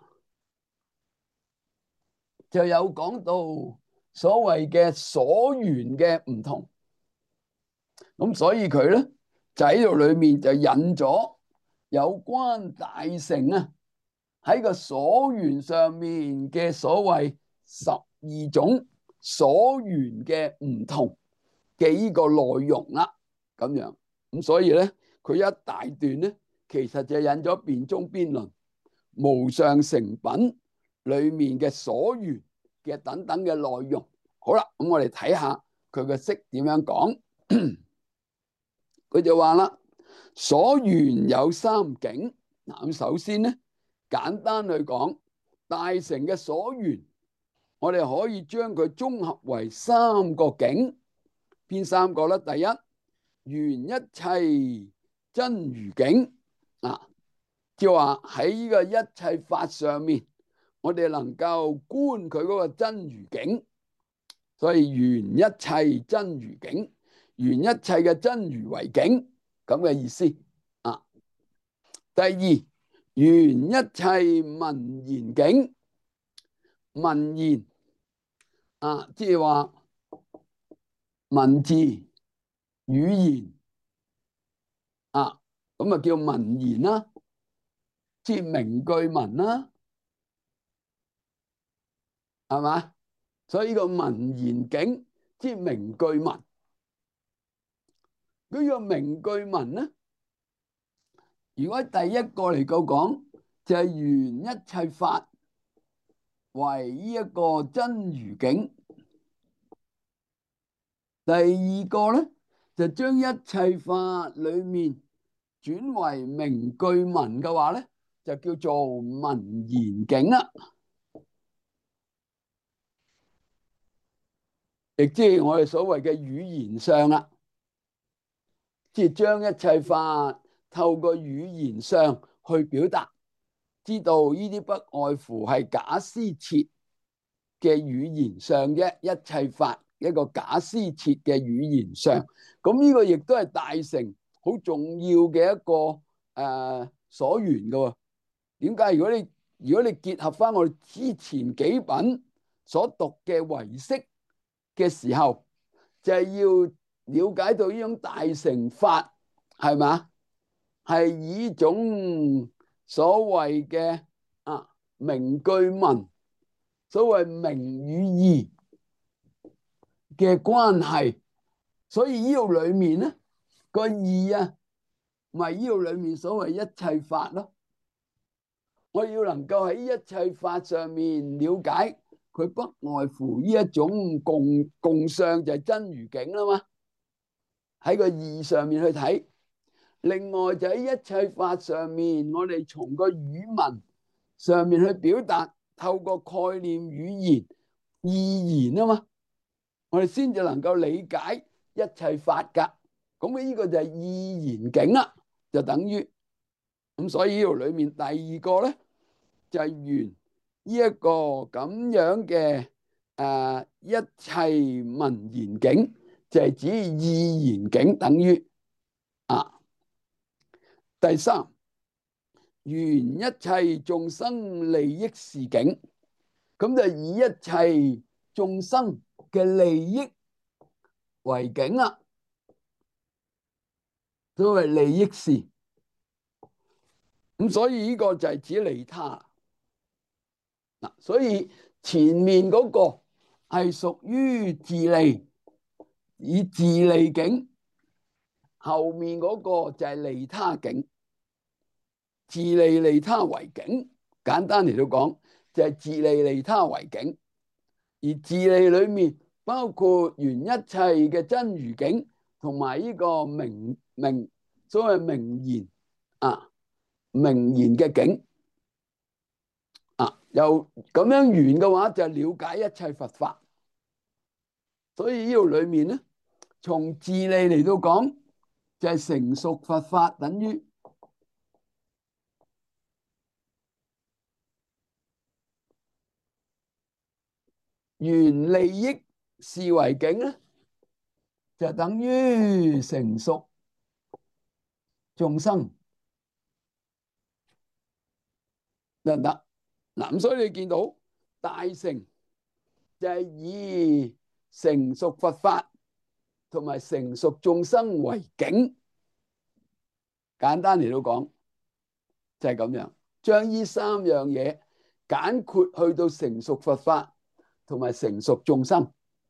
就有講到所謂嘅所緣嘅唔同。咁所以佢咧就喺度裏面就引咗有關大乘啊喺個所緣上面嘅所謂十二種所緣嘅唔同嘅呢個內容啦，咁樣。咁所以咧佢一大段咧其實就引咗辯中邊論無上成品裏面嘅所緣嘅等等嘅內容。好啦，咁我哋睇下佢嘅釋點樣講。佢就話啦，所緣有三境。嗱，咁首先咧，簡單去講，大乘嘅所緣，我哋可以將佢綜合為三個境。邊三個咧？第一，緣一切真如境。啊，即係話喺呢個一切法上面，我哋能夠觀佢嗰個真如境，所以緣一切真如境。緣一切嘅真如為境，咁嘅意思啊。第二，緣一切文言境。文言啊，即係話文字語言啊，咁啊叫文言啦，即係名句文啦，係嘛？所以呢個文言境即係名句文。呢個名句文咧，如果第一個嚟講講，就係緣一切法為呢一個真如境。 第二個咧就將一切法裏面轉為名句文嘅話咧，就叫做文言境啦。亦即係我哋所謂嘅語言上啦，即係將一切法透過語言上去表達，知道呢啲不外乎係假施設嘅語言上嘅一切法，一個假施設嘅語言上。咁呢個亦都係大乘好重要嘅一個誒、呃、所緣嘅。點解？如果你如果你結合翻我哋之前幾品所讀嘅唯識嘅時候，就係要了解到呢種大乘法係嘛，係以種所謂嘅啊名句文，所謂名與義嘅關係。所以呢度裏面咧個義啊，咪呢度裏面所謂一切法咯。我要能夠喺一切法上面了解佢，不外乎呢一種共共相，就係真如境啦嘛。喺個義上面去睇，另外就喺一切法上面，我哋從個語文上面去表達，透過概念語言意言啊嘛，我哋先至能夠理解一切法噶。咁呢個就係意言境啦，就等於咁。所以呢度裏面第二個咧就係緣呢一個咁樣嘅誒一切文言境，就係指意言境，等於啊。第三，緣一切眾生利益事境，咁就以一切眾生嘅利益為境啦。所謂利益事，咁所以呢個就係指利他嗱。所以前面嗰個係屬於自利，以自利境；後面嗰個就係利他境，自利利他為境。簡單嚟到講，就係自利利他為境。而自利裏面包括緣一切嘅真如境，同埋呢個名名所謂名言啊，名言嘅境啊，又咁樣緣嘅話，就了解一切佛法。所以呢度裏面咧，從自利嚟到講，就係成熟佛法，等於緣利益事為境咧，就等於成熟眾生，得唔得？嗱，咁所以你見到大乘就係以成熟佛法同埋成熟眾生為境。簡單嚟到講就係咁樣，將呢三樣嘢簡括去到成熟佛法同埋成熟眾生，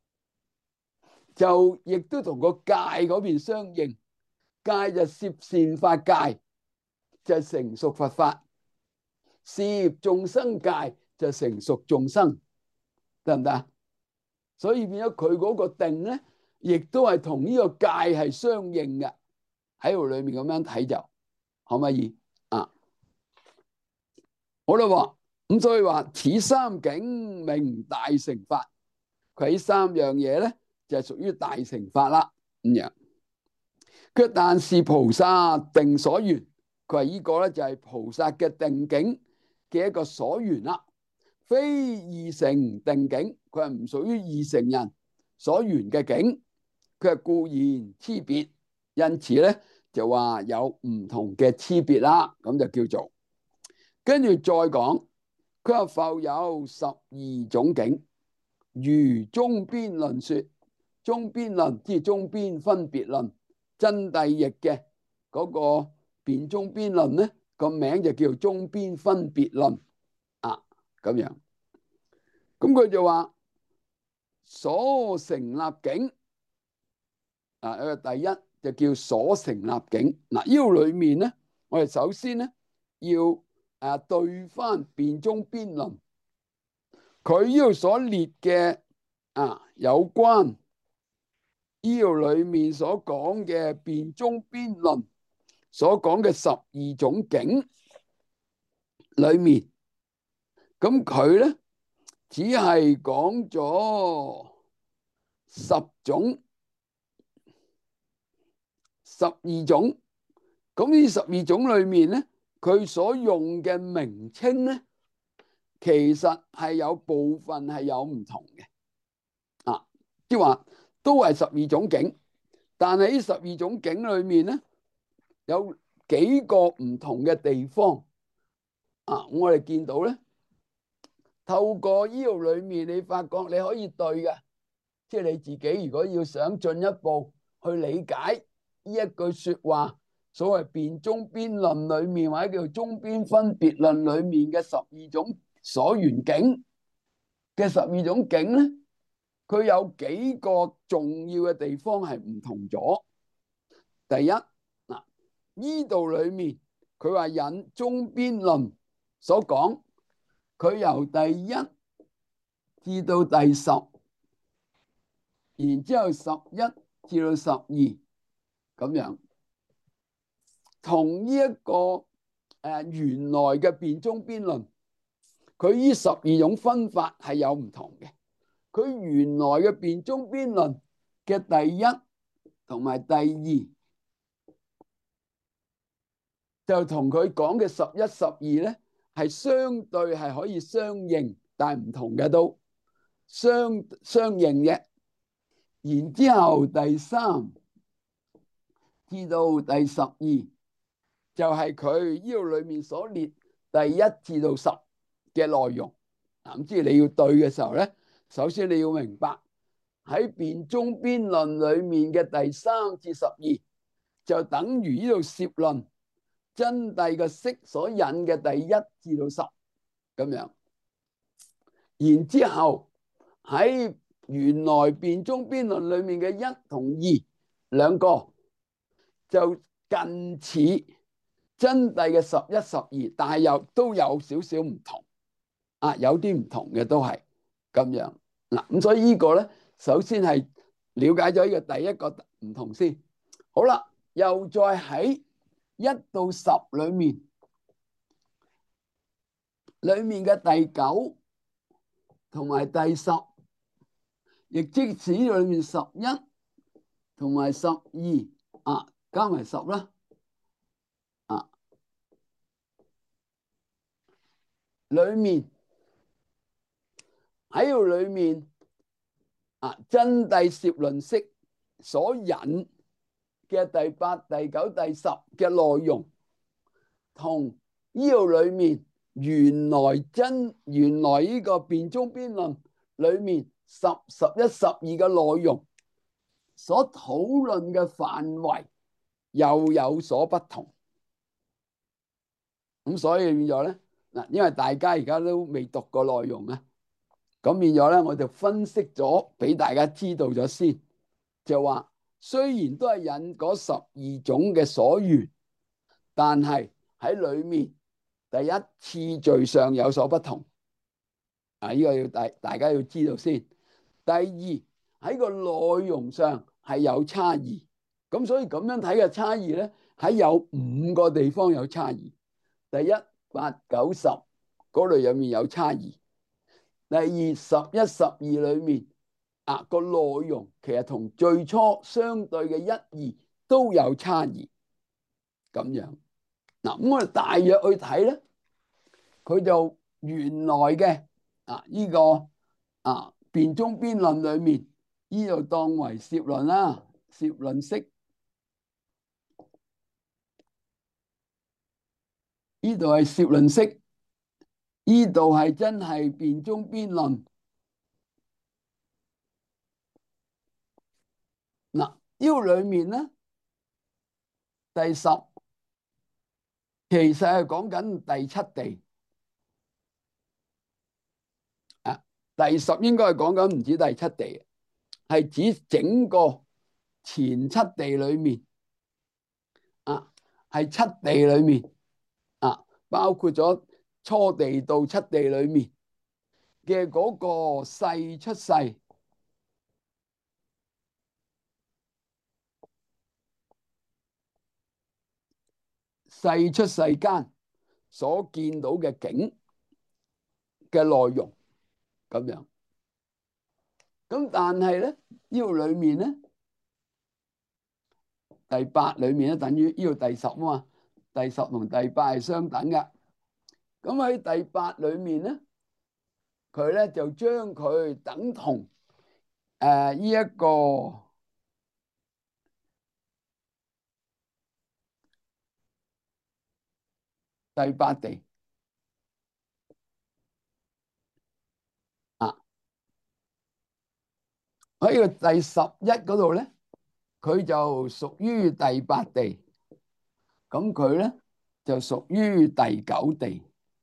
就亦都同個界嗰邊相應。界就攝善法界，就係成熟佛法；攝眾生界就成熟眾生，得唔得？所以變咗佢嗰個定咧，亦都係同呢個界係相應嘅。喺度裏面咁樣睇就可唔可以啊？好啦，咁所以話此三境名大乘法，佢呢三樣嘢咧就係屬於大乘法啦。咁樣佢但是菩薩定所緣，佢話呢個咧就係菩薩嘅定境嘅一個所緣啦，非二乘定境，佢係唔屬於二乘人所緣嘅境，佢係固然差別，因此咧就話有唔同嘅差別啦，咁就叫做跟住再講，佢話復有十二種境，如中邊論說，中邊論即係中邊分別論。真諦譯嘅嗰個辯中邊論咧，個名就叫中邊分別論啊，咁樣。咁佢就話所成立境啊，第一就叫所成立境。嗱，呢度裏面咧，我哋首先咧要誒對翻辯中邊論，佢呢度所列嘅啊有關呢度裏面所講嘅辯中邊論所講嘅十二種境裏面，咁佢咧只係講咗十種，十二種。咁呢十二種裏面咧，佢所用嘅名稱咧，其實係有部分係有唔同嘅，啊，即係話都係十二種境，但係呢十二種境裏面咧，有幾個唔同嘅地方，啊，我哋見到咧，透過呢度裏面，你發覺你可以對嘅，即係你自己如果要想進一步去理解呢一句說話。所謂辯中邊論裏面，或者叫中邊分別論裏面嘅十二種所緣境嘅十二種境咧，佢有幾個重要嘅地方係唔同咗。第一，嗱，呢度裏面佢話引中邊論所講，佢由第一至到第十，然之後十一至到十二咁樣。同呢一個誒原來嘅辯中邊論，佢呢十二種分法係有唔同嘅。佢原來嘅辯中邊論嘅第一同埋第二，就同佢講嘅十一、十二咧係相對係可以相應，但係唔同嘅都相相應嘅。然之後第三至到第十二。就係佢呢度裏面所列第一至到十嘅內容。咁即係你要對嘅時候咧，首先你要明白喺辯中邊論裏面嘅第三至十二，就等於呢度攝論真諦嘅釋所引嘅第一至到十咁樣。然之後喺原來辯中邊論裏面嘅一同二兩個就近似真諦嘅十一、十二，但係又都有少少唔同，啊，有啲唔同嘅都係咁樣嗱。咁所以呢個咧，首先係了解咗呢個第一個唔同先。好啦，又再喺一到十裏面，裏面嘅第九同埋第十，亦即使裏面十一同埋十二啊，加埋十啦。裏面喺度裏面啊，真諦攝論釋所引嘅第八、第九、第十嘅內容，同呢度裏面原來真原來呢個辯中邊論裏面十、十一、十二嘅內容所討論嘅範圍又有所不同。咁所以變咗咧。嗱，因為大家而家都未讀過內容啊，咁變咗咧，我就分析咗俾大家知道咗先，就話雖然都係引嗰十二種嘅所緣，但係喺裏面第一次序上有所不同。啊，呢個要大大家要知道先。第二喺個內容上係有差異，咁所以咁樣睇嘅差異咧，喺有五個地方有差異。第一，八九十嗰類入面有差異。第二，十一十二裏面啊，個內容其實同最初相對嘅一二都有差異咁樣。嗱，咁我哋大約去睇咧，佢就原來嘅啊呢個啊辯中邊論裏面呢度當為攝論啦，攝論釋。呢度係攝論釋，呢度係真係辯中邊論。嗱，呢度裏面咧，第十其實係講緊第七地啊，第十應該係講緊唔止第七地，係指整個前七地裏面啊，係七地裏面啊，包括咗初地到七地裏面嘅嗰個世出世世出世間所見到嘅景嘅內容咁樣。咁但係咧，呢度裏面咧，第八裏面咧，等於呢度第十啊嘛，第十同第八係相等嘅。咁喺第八裏面咧，佢咧就將佢等同誒呢一個第八地啊。喺個第十一嗰度咧，佢就屬於第八地，咁佢咧就屬於第九地。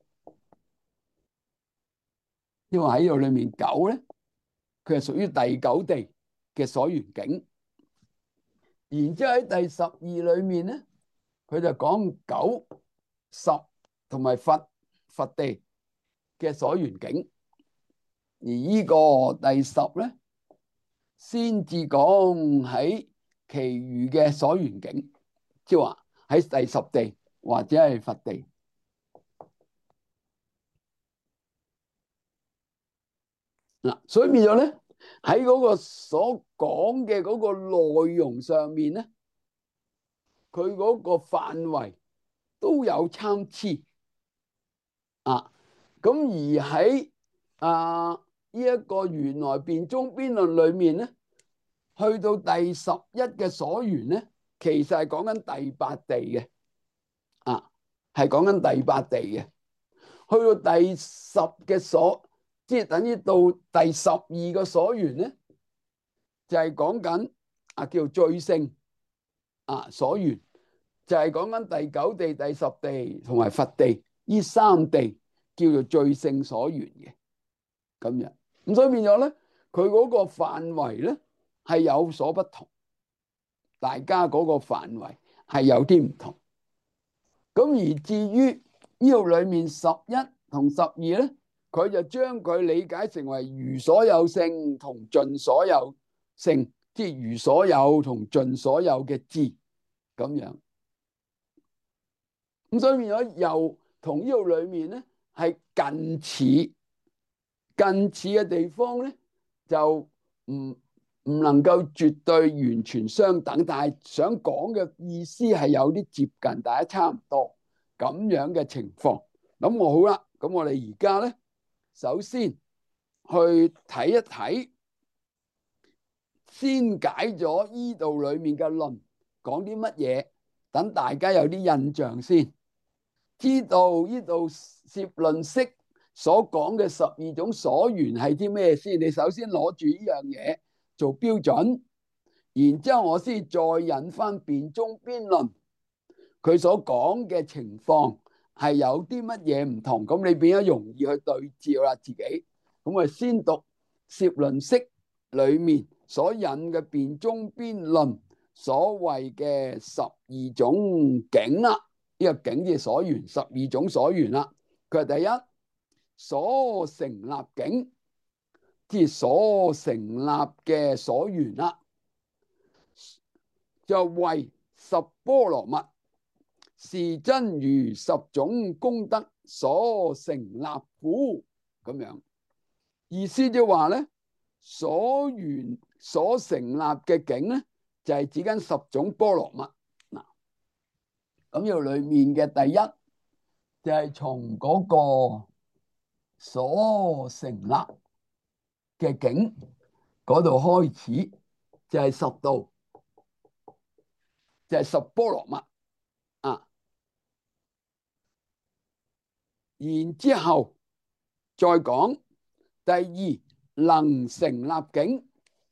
因為喺呢度裏面九咧，佢係屬於第九地嘅所緣境。然之後喺第十二裏面咧，佢就講九、十同埋佛佛地嘅所緣境。而呢個第十咧，先至講喺其餘嘅所緣境，即係話喺第十地或者係佛地嗱。所以變咗咧，喺嗰個所講嘅嗰個內容上面咧，佢嗰個範圍都有參差啊。咁而喺啊呢一個原來辯中邊論裏面咧，去到第十一嘅所緣咧，其實係講緊第八地嘅啊，係講緊第八地嘅。去到第十嘅所，即係等於到第十二個所緣咧，就係講緊啊叫最勝啊所緣，就係講緊第九地、第十地同埋佛地呢三地叫做最勝所緣嘅咁樣。咁所以變咗咧，佢嗰個範圍咧係有所不同，大家嗰個範圍係有啲唔同。咁而至於呢度裏面十一同十二咧，佢就將佢理解成為如所有性同盡所有性，即係如所有同盡所有嘅智咁樣。咁所以變咗又同呢度裏面咧係近似，近似嘅地方咧就唔唔能夠絕對完全相等，但係想講嘅意思係有啲接近，大家差唔多咁樣嘅情況。咁我好啦，咁我哋而家咧首先去睇一睇，先解咗依度裏面嘅論講啲乜嘢，等大家有啲印象先。知道呢度攝論釋所講嘅十二種所緣係啲咩先？你首先攞住呢樣嘢做標準，然之後我先再引翻辯中邊論佢所講嘅情況係有啲乜嘢唔同，咁你變咗容易去對照啦自己。咁我先讀攝論釋裏面所引嘅辯中邊論所謂嘅十二種境啦。呢個境嘅所緣，十二種所緣啦。佢係第一所成立境，即係所成立嘅所緣啦，就為十波羅蜜，是真如十種功德所成立故。咁樣意思即係話咧，所緣所成立嘅境咧，就係指緊十種波羅蜜。咁呢度裏面嘅第一就係從嗰個所成立嘅境嗰度開始，就係十度，就係十波羅蜜啊。然之後再講第二能成立境，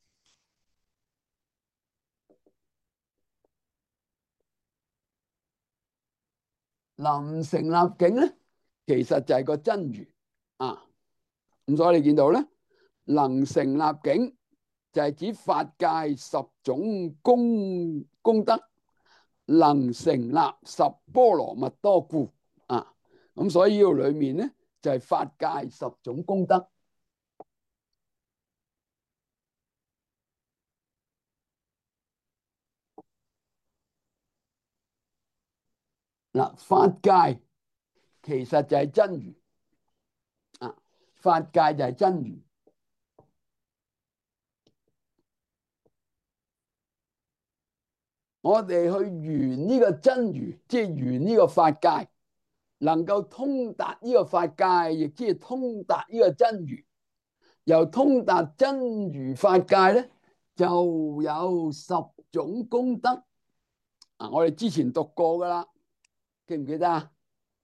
能成立境咧，其實就係個真如啊。咁所以你見到咧，能成立境就係指法界十種功功德能成立十波羅蜜多故啊。咁所以呢度裏面咧就係法界十種功德。 嗱，法界其實就係真如啊，法界就係真如。我哋去圓呢個真如，即係圓呢個法界，能夠通達呢個法界，亦即係通達呢個真如。由通達真如法界咧，就有十種功德。啊，我哋之前讀過噶啦，記唔記得啊？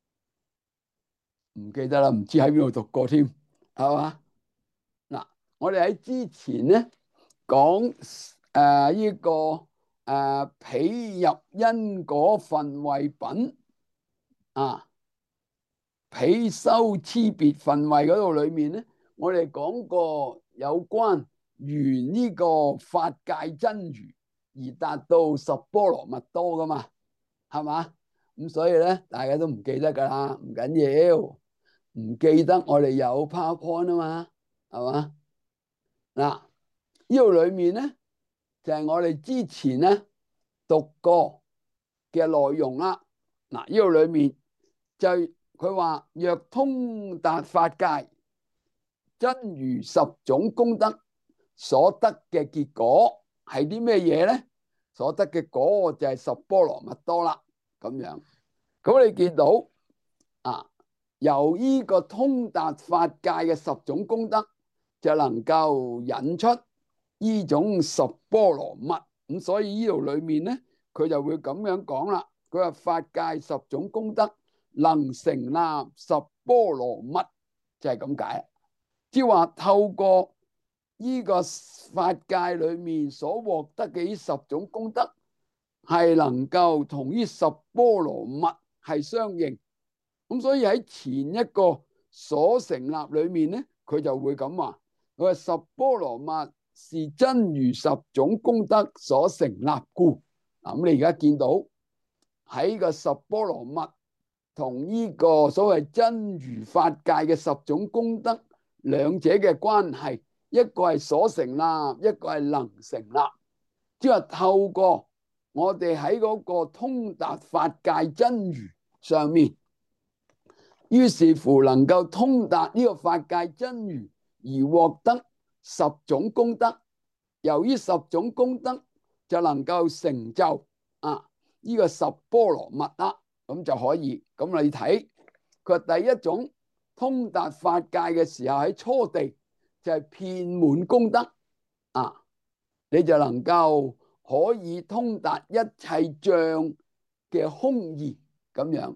唔記得啦，唔知喺邊度讀過添，係嘛？嗱，我哋喺之前咧講誒呢個誒彼入因果分位品啊，彼修差別分位嗰度裏面咧，我哋講過有關緣呢個法界真如而達到十波羅蜜多噶嘛，係嘛？咁所以咧，大家都唔記得噶啦，唔緊要，唔記得我哋有 PowerPoint 啊嘛，係嘛？嗱，呢度裏面咧就係我哋之前咧讀過嘅內容啦。嗱，呢度裏面就佢話若通達法界真如十種功德所得嘅結果係啲咩嘢咧？所得嘅果就係十波羅蜜多啦。咁樣，咁你見到啊，由呢個通達法界嘅十種功德，就能夠引出呢種十波羅蜜。咁所以呢度裏面咧，佢就會咁樣講啦。佢話法界十種功德能成立十波羅蜜，就係咁解。即係話透過呢個法界裏面所獲得嘅呢十種功德，係能夠同呢十波羅蜜係相應。咁所以喺前一個所成立裏面咧，佢就會咁話：佢話十波羅蜜是真如十種功德所成立故。嗱，咁你而家見到喺個十波羅蜜同呢個所謂真如法界嘅十種功德兩者嘅關係，一個係所成立，一個係能成立。即係話透過我哋喺嗰個通達法界真如上面，於是乎能夠通達呢個法界真如而獲得十種功德。由於十種功德就能夠成就啊呢個十波羅蜜啦，咁就可以。咁你睇佢話第一種通達法界嘅時候喺初地就係遍滿功德啊，你就能夠可以通達一切障嘅空義咁樣。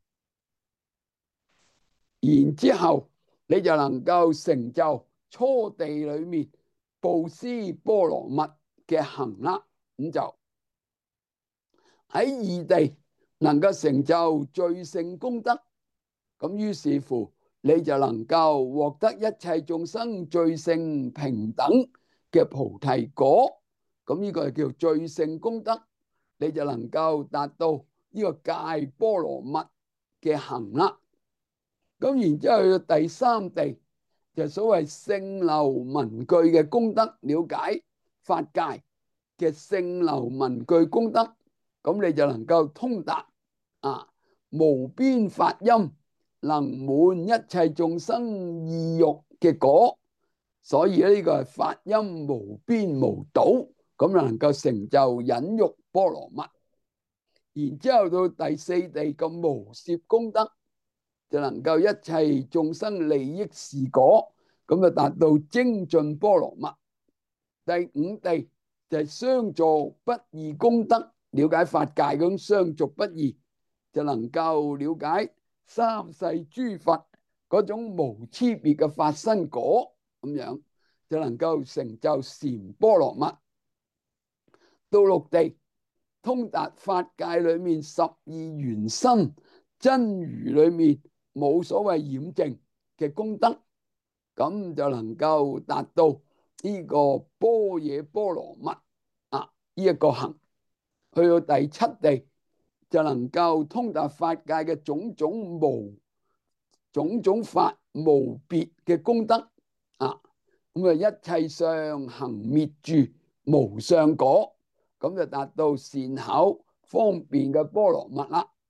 然之後你就能夠成就初地裏面布施波羅蜜嘅行啦。咁就喺二地能夠成就最勝功德，咁於是乎你就能夠獲得一切眾生最勝平等嘅菩提果。咁呢個係叫最勝功德，你就能夠達到呢個戒波羅蜜嘅行啦。咁然之後去到第三地，就所謂勝流文具嘅功德，了解法界嘅勝流文具功德，咁你就能夠通達啊無邊法音，能滿一切眾生意欲嘅果。所以呢個係法音無邊無倒，咁能夠成就忍辱波羅蜜。然之後到第四地嘅無攝功德，就能夠一切眾生利益事果，咁就達到精進波羅蜜。第五地就係相續不二功德，了解法界咁相續不二，就能夠了解三世諸佛嗰種無差別嘅法身果，咁樣就能夠成就禪波羅蜜。到六地通達法界裏面十二緣生真如裏面冇所謂染淨嘅功德，咁就能夠達到呢個般若波羅蜜啊！呢一個行去到第七地，就能夠通達法界嘅種種無種種法無別嘅功德啊！咁啊，一切相行滅住無相果，咁就達到善巧方便嘅波羅蜜啦。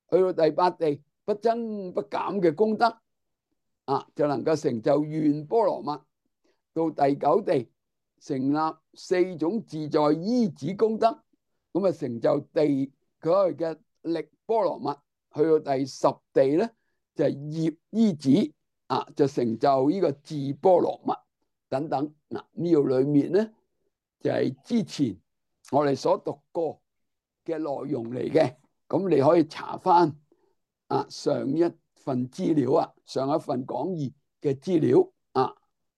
去到第八地不增不減嘅功德啊，就能夠成就願波羅蜜。到第九地成立四種自在依止功德，咁啊成就地佢嘅力波羅蜜。去到第十地咧就係業依止啊，就成就呢個智波羅蜜等等。嗱，呢度裏面咧就係之前我哋所讀過嘅內容嚟嘅，咁你可以查翻啊上一份資料啊，上一份講義嘅資料啊。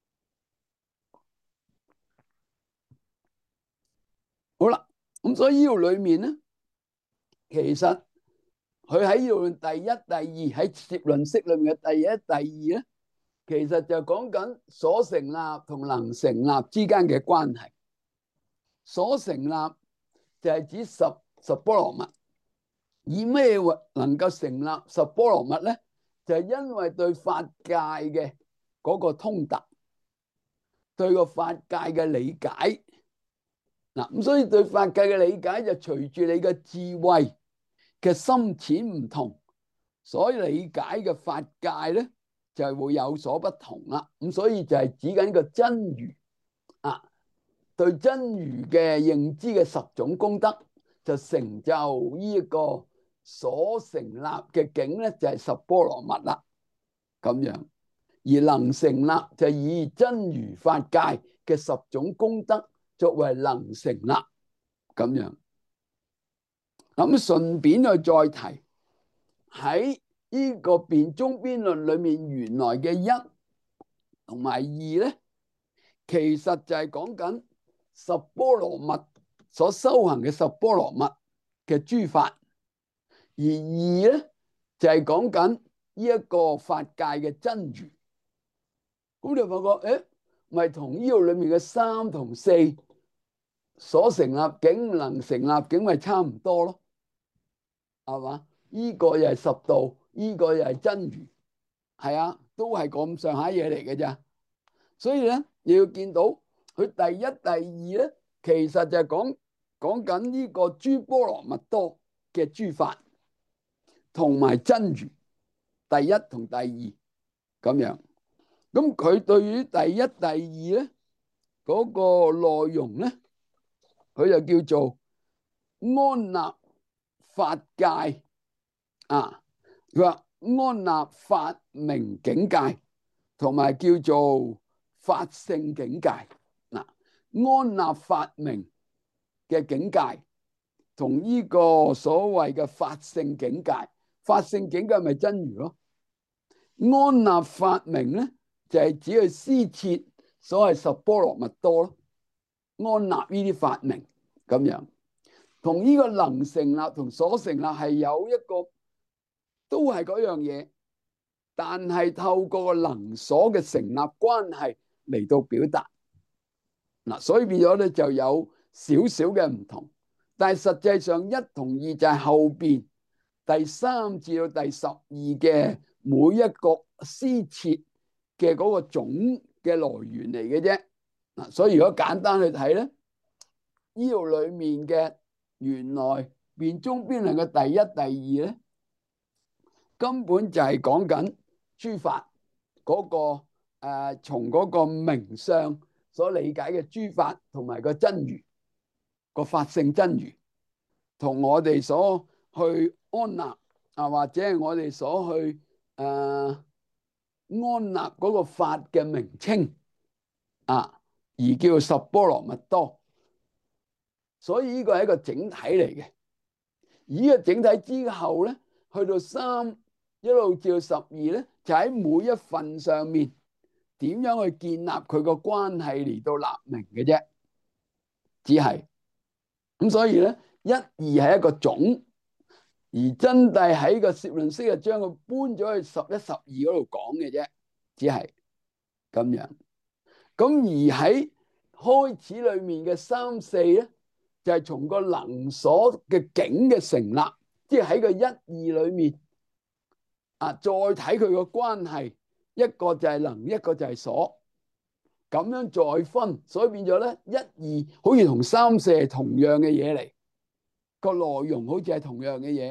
好啦，咁所以呢度裏面咧，其實佢喺呢度第一、第二喺攝論釋裏面嘅第一、第二咧，其實就講緊所成立同能成立之間嘅關係。所成立就係指十十波羅蜜，以咩能夠成立十波羅蜜咧？就係因為對法界嘅嗰個通達，對個法界嘅理解。嗱，咁所以對法界嘅理解就隨住你嘅智慧嘅深淺唔同，所以理解嘅法界咧就係會有所不同啦。咁所以就係指緊個真如啊，對真如嘅認知嘅十種功德，就成就呢一個所成立嘅境咧，就係十波羅蜜啦。咁樣而能成立就以真如法界嘅十種功德作為能成立咁樣。咁順便去再提喺呢個辯中邊論裏面，原來嘅一同埋二咧，其實就係講緊十波羅蜜所修行嘅十波羅蜜嘅諸法，而二咧就係講緊呢一個法界嘅真如。咁你發覺誒，咪同呢度裏面嘅三同四所成立境能成立境咪差唔多咯，係嘛？呢個又係十道，呢個又係真如，係啊，都係咁上下嘢嚟嘅咋。所以咧，你要見到佢第一、第二咧，其實就係講講緊呢個諸波羅蜜多嘅諸法，同埋真如第一同第二咁樣。咁佢對於第一、第二咧嗰個內容咧，佢就叫做安立法界啊。佢話安立法明境界，同埋叫做法性境界。嗱，安立法明嘅境界，同呢個所謂嘅法性境界，法性境界咪真如咯？安立法明咧，就係指去施設所謂十波羅蜜多咯。安立呢啲法明咁樣，同呢個能成立同所成立係有一個都係嗰樣嘢，但係透過個能所嘅成立關係嚟到表達嗱，所以變咗咧就有少少嘅唔同。但係實際上一同二就係後邊第三至到第十二嘅每一個施設嘅嗰個總嘅來源嚟嘅啫。嗱，所以如果簡單去睇咧，呢度裏面嘅原來辯中邊論嘅第一、第二咧，根本就係講緊諸法嗰個誒，從嗰個名相所理解嘅諸法同埋個真如個法性真如，同我哋所去安立啊，或者係我哋所去誒安立嗰個法嘅名稱啊，而叫十波羅蜜多。所以呢個係一個整體嚟嘅。而呢個整體之後咧，去到三一路至到十二咧，就喺每一份上面點樣去建立佢個關係嚟到立名嘅啫，只係咁。所以咧，一二係一個總，而真諦喺個攝論釋就將佢搬咗去十一、十二嗰度講嘅啫，只係咁樣。咁而喺開始裏面嘅三四咧，就係從個能所嘅境嘅成立，即係喺個一二裏面啊，再睇佢個關係，一個就係能，一個就係所，咁樣再分，所以變咗咧，一二好似同三四係同樣嘅嘢嚟，個內容好似係同樣嘅嘢，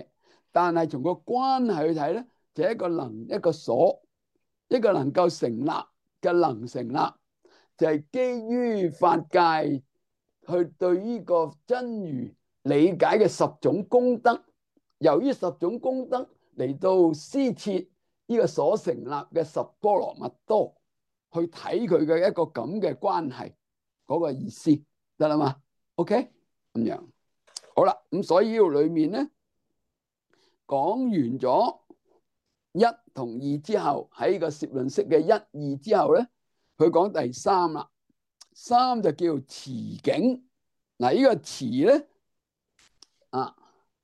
但係從個關係去睇咧，就係一個能一個所，一個能夠成立嘅能成立，就係基於法界去對呢個真如理解嘅十種功德，由於十種功德嚟到施設呢個所成立嘅十波羅蜜多，去睇佢嘅一個咁嘅關係，嗰個意思得啦嘛 ？OK， 咁樣好啦，咁所以呢度裏面咧講完咗一同二之後，喺個攝論式嘅一二之後咧，佢講第三啦。三就叫持境。嗱，呢個持咧啊，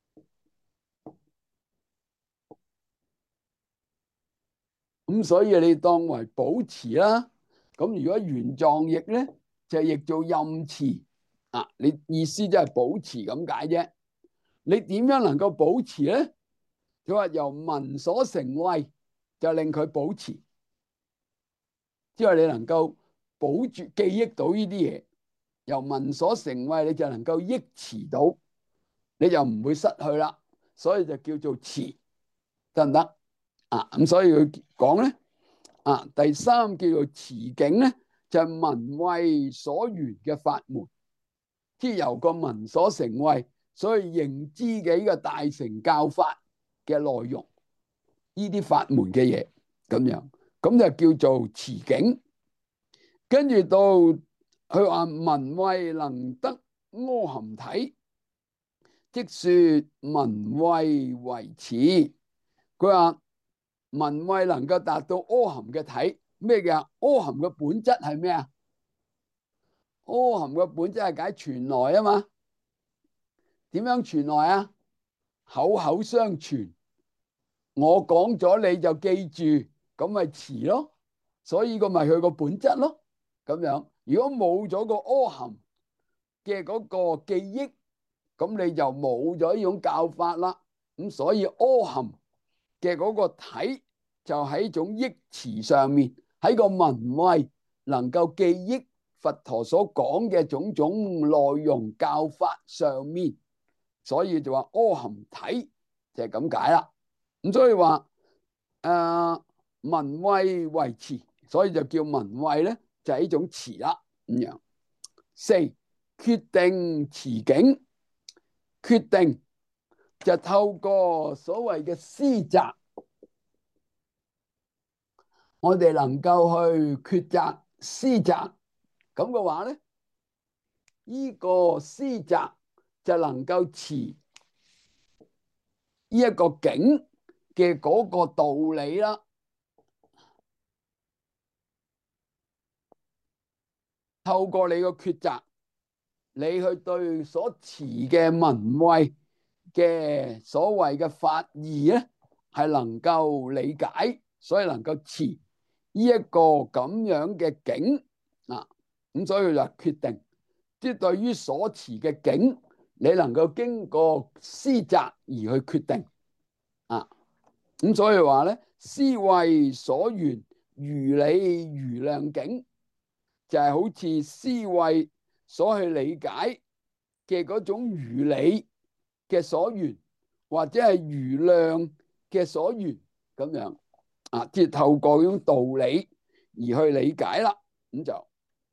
咁所以你當為保持啦。咁如果原狀譯咧，就譯做任持啊。你意思即係保持咁解啫。你點樣能夠保持咧？佢話由聞所成慧，就令佢保持，即係你能夠保住記憶到呢啲嘢。由聞所成慧，你就能夠憶持到，你就唔會失去啦。所以就叫做持，得唔得啊？咁所以佢講咧啊，第三叫做持境咧，就係聞慧所緣嘅法門，即係由個聞所成慧，所以認知嘅呢個大乘教法嘅內容，呢啲法門嘅嘢咁樣，咁就叫做持境。跟住到佢話聞慧能得阿含體，即說聞慧為持。佢話聞慧能夠達到阿含嘅體，咩嘅？阿含嘅本質係咩啊？阿含嘅本質係解傳來啊嘛。點樣傳來啊？口口相傳，我講咗你就記住，咁咪持咯。所以個咪佢個本質咯。咁樣如果冇咗個阿含嘅嗰個記憶，咁你就冇咗呢種教法啦。咁所以阿含嘅嗰個體就喺種憶持上面，喺個聞慧能夠記憶佛陀所講嘅種種內容教法上面，所以就話阿含體就係咁解啦。咁所以話誒聞慧為持，所以就叫聞慧咧就係呢種持啦。咁樣四決定持境，決定就透過所謂嘅思擇，我哋能夠去抉擇思擇，咁嘅話咧，呢個思擇就能夠持呢一個境嘅嗰個道理啦。透過你個抉擇，你去對所持嘅聞慧嘅所謂嘅法義咧，係能夠理解，所以能夠持呢一個咁樣嘅境啊。咁所以就決定，即係對於所持嘅境，你能夠經過思擇而去決定啊。咁所以話咧，思慧所緣如理如量境，就係好似思慧所去理解嘅嗰種如理嘅所緣，或者係如量嘅所緣咁樣啊，即係透過嗰種道理而去理解啦。咁就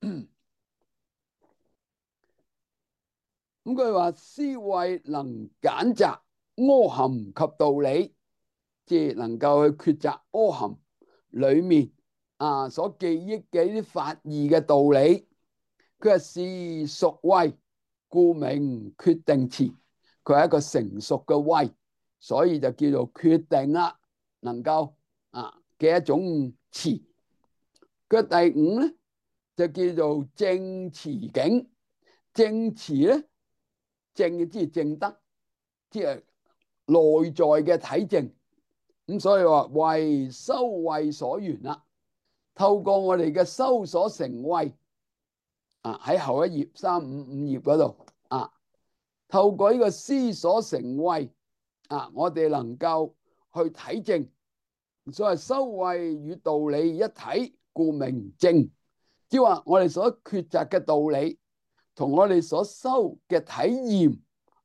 咁佢話思慧能揀擇阿含及道理，即係能夠去抉擇阿含裏面啊所記憶嘅呢啲法義嘅道理。佢係是熟慧，故名決定持。佢係一個成熟嘅慧，所以就叫做決定啦，能夠啊嘅一種持。佢第五咧就叫做正持境。正持咧，正即係正德，即係內在嘅體證。咁所以話為修慧所緣啦，透過我哋嘅修所成慧啊，喺後一頁三五五頁嗰度啊，透過呢個思所成慧啊，我哋能夠去體證。所謂修慧與道理一體，故名正。即係話我哋所抉擇嘅道理同我哋所修嘅體驗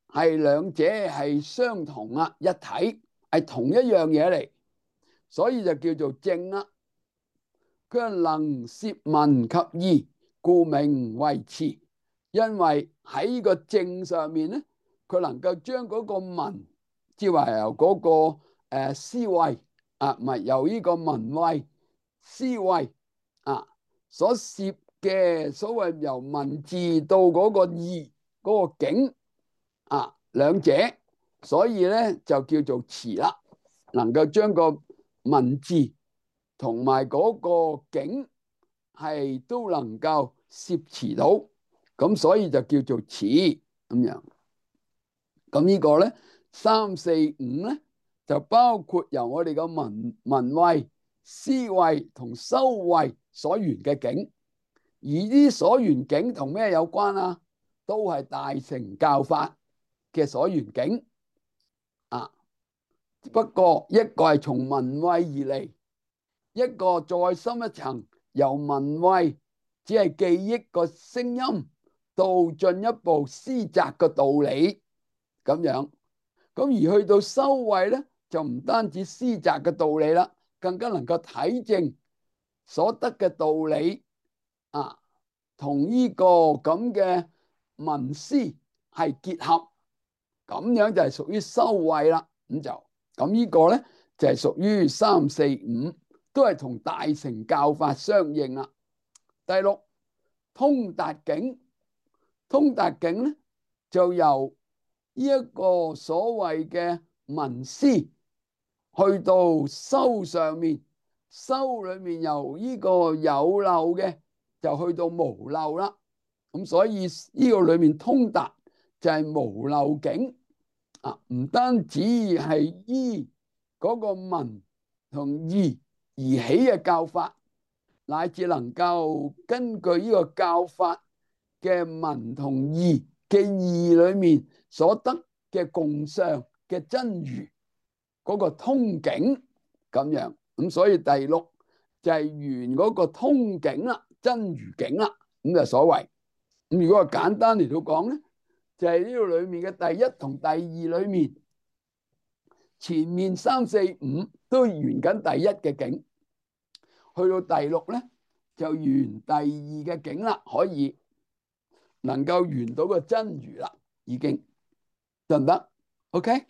係兩者係相同啊，一體係同一樣嘢嚟，所以就叫做正啦。佢係能攝文及義，故名為詞。因為喺呢個正上面咧，佢能夠將嗰個文，即係話由嗰個誒思維啊，唔係由呢個文慧思維啊所攝嘅所謂由文字到嗰個義嗰個境啊兩者，所以咧就叫做詞啦。能夠將個文字同埋嗰個境係都能夠攝持到，咁所以就叫做詞咁樣。咁呢個咧三四五咧就包括由我哋嘅文文慧、思慧同修慧所緣嘅境，而啲所緣境同咩有關啊？都係大乘教法嘅所緣境啊。不過一個係從文慧而嚟，一個再深一層，由文慧只係記憶個聲音，到進一步思擇個道理咁樣。咁而去到修慧咧，就唔單止思擇嘅道理啦，更加能夠體證所得嘅道理啊，同呢個咁嘅文思係結合，咁樣就係屬於修慧啦。咁就咁呢個咧就係屬於三四五，都係同大乘教法相應啦。第六，通達境，通達境咧就由呢一個所謂嘅文思去到修上面，修裏面由呢個有漏嘅就去到無漏啦。咁所以呢個裏面通達就係無漏境啊，唔單止係依嗰個文同義而起嘅教法，乃至能夠根據呢個教法嘅文同義嘅義裏面所得嘅共相嘅真如嗰個通境咁樣。咁所以第六就係緣嗰個通境啦，真如境啦，咁就所謂。咁如果係簡單嚟到講咧，就係呢度裏面嘅第一同第二裏面，前面三四五都緣緊第一嘅境，去到第六咧就緣第二嘅境啦，可以能夠緣到個真如啦，已經得唔得 ？OK，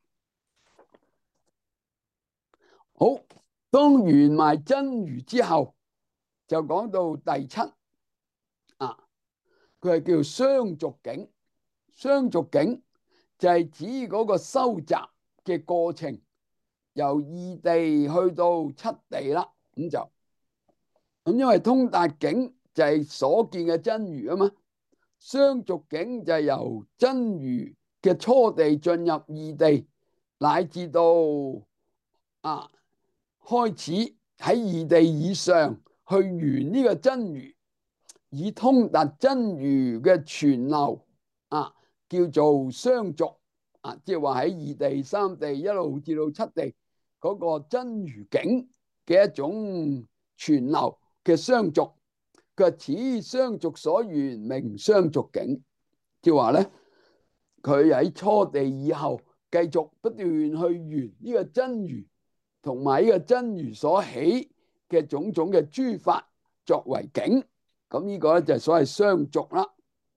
好，當緣埋真如之後，就講到第七啊，佢係叫相續境。相續境就係指嗰個收集嘅過程，由二地去到七地啦。咁就咁，因為通達境就係所見嘅真如啊嘛，相續境就係由真如嘅初地進入二地，乃至到啊開始喺二地以上去緣呢個真如，以通達真如嘅全流啊，叫做相續啊，即係話喺二地、三地一路至到七地嗰個真如境嘅一種全流嘅相續。佢話此相續所緣名相續境，即係話咧，佢喺初地以後繼續不斷去緣呢個真如，同埋呢個真如所起嘅種種嘅諸法作為境。咁呢個咧就係所謂相續啦。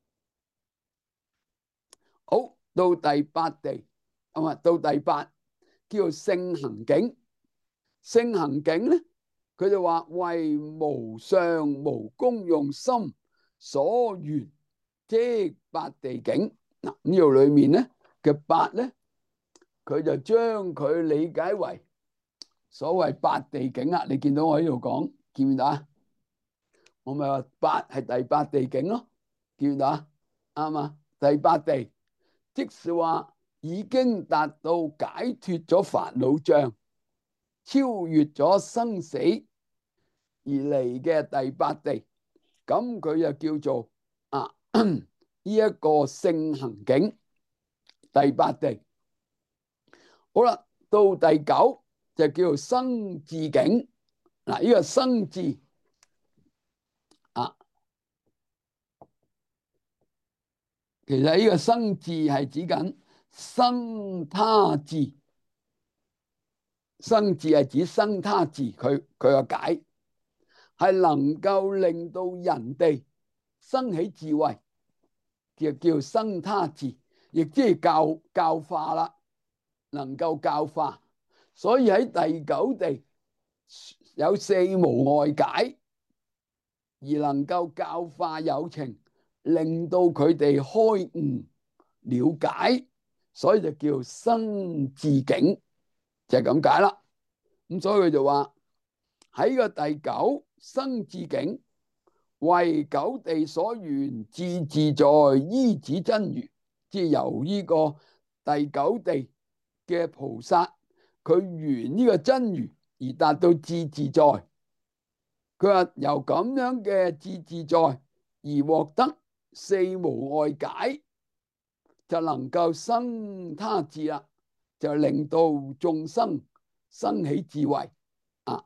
好，到第八地，啊唔係到第八，叫做勝行境。勝行境咧，佢就話為無相無功用心所緣，即八地境。嗱，呢度裏面咧嘅八咧，佢就將佢理解為所謂八地境啦。你見到我喺度講，見唔見到啊？我咪話八係第八地境咯，見唔見到啊？啱啊，第八地，即是話已經達到解脫咗煩惱障，超越咗生死而嚟嘅第八地，咁佢就叫做啊呢一個勝行境第八地。好啦，到第九就叫做生智境。嗱，呢個生智啊， 其實呢個生智係指緊生他智，生智係指生他智，佢佢個解係能夠令到人哋生起智慧，就叫生他智，亦即係教教化啦，能夠教化。所以喺第九地有四無礙解，而能夠教化有情，令到佢哋開悟了解，所以就叫生智境，就係咁解啦。咁所以佢就話喺個第九生智境，為九地所緣智自在依止真如，即係由呢個第九地嘅菩薩，佢緣呢個真如而達到智自在。佢話由咁樣嘅智自在而獲得四無礙解，就能夠生他智啦，就令到眾生生起智慧啊！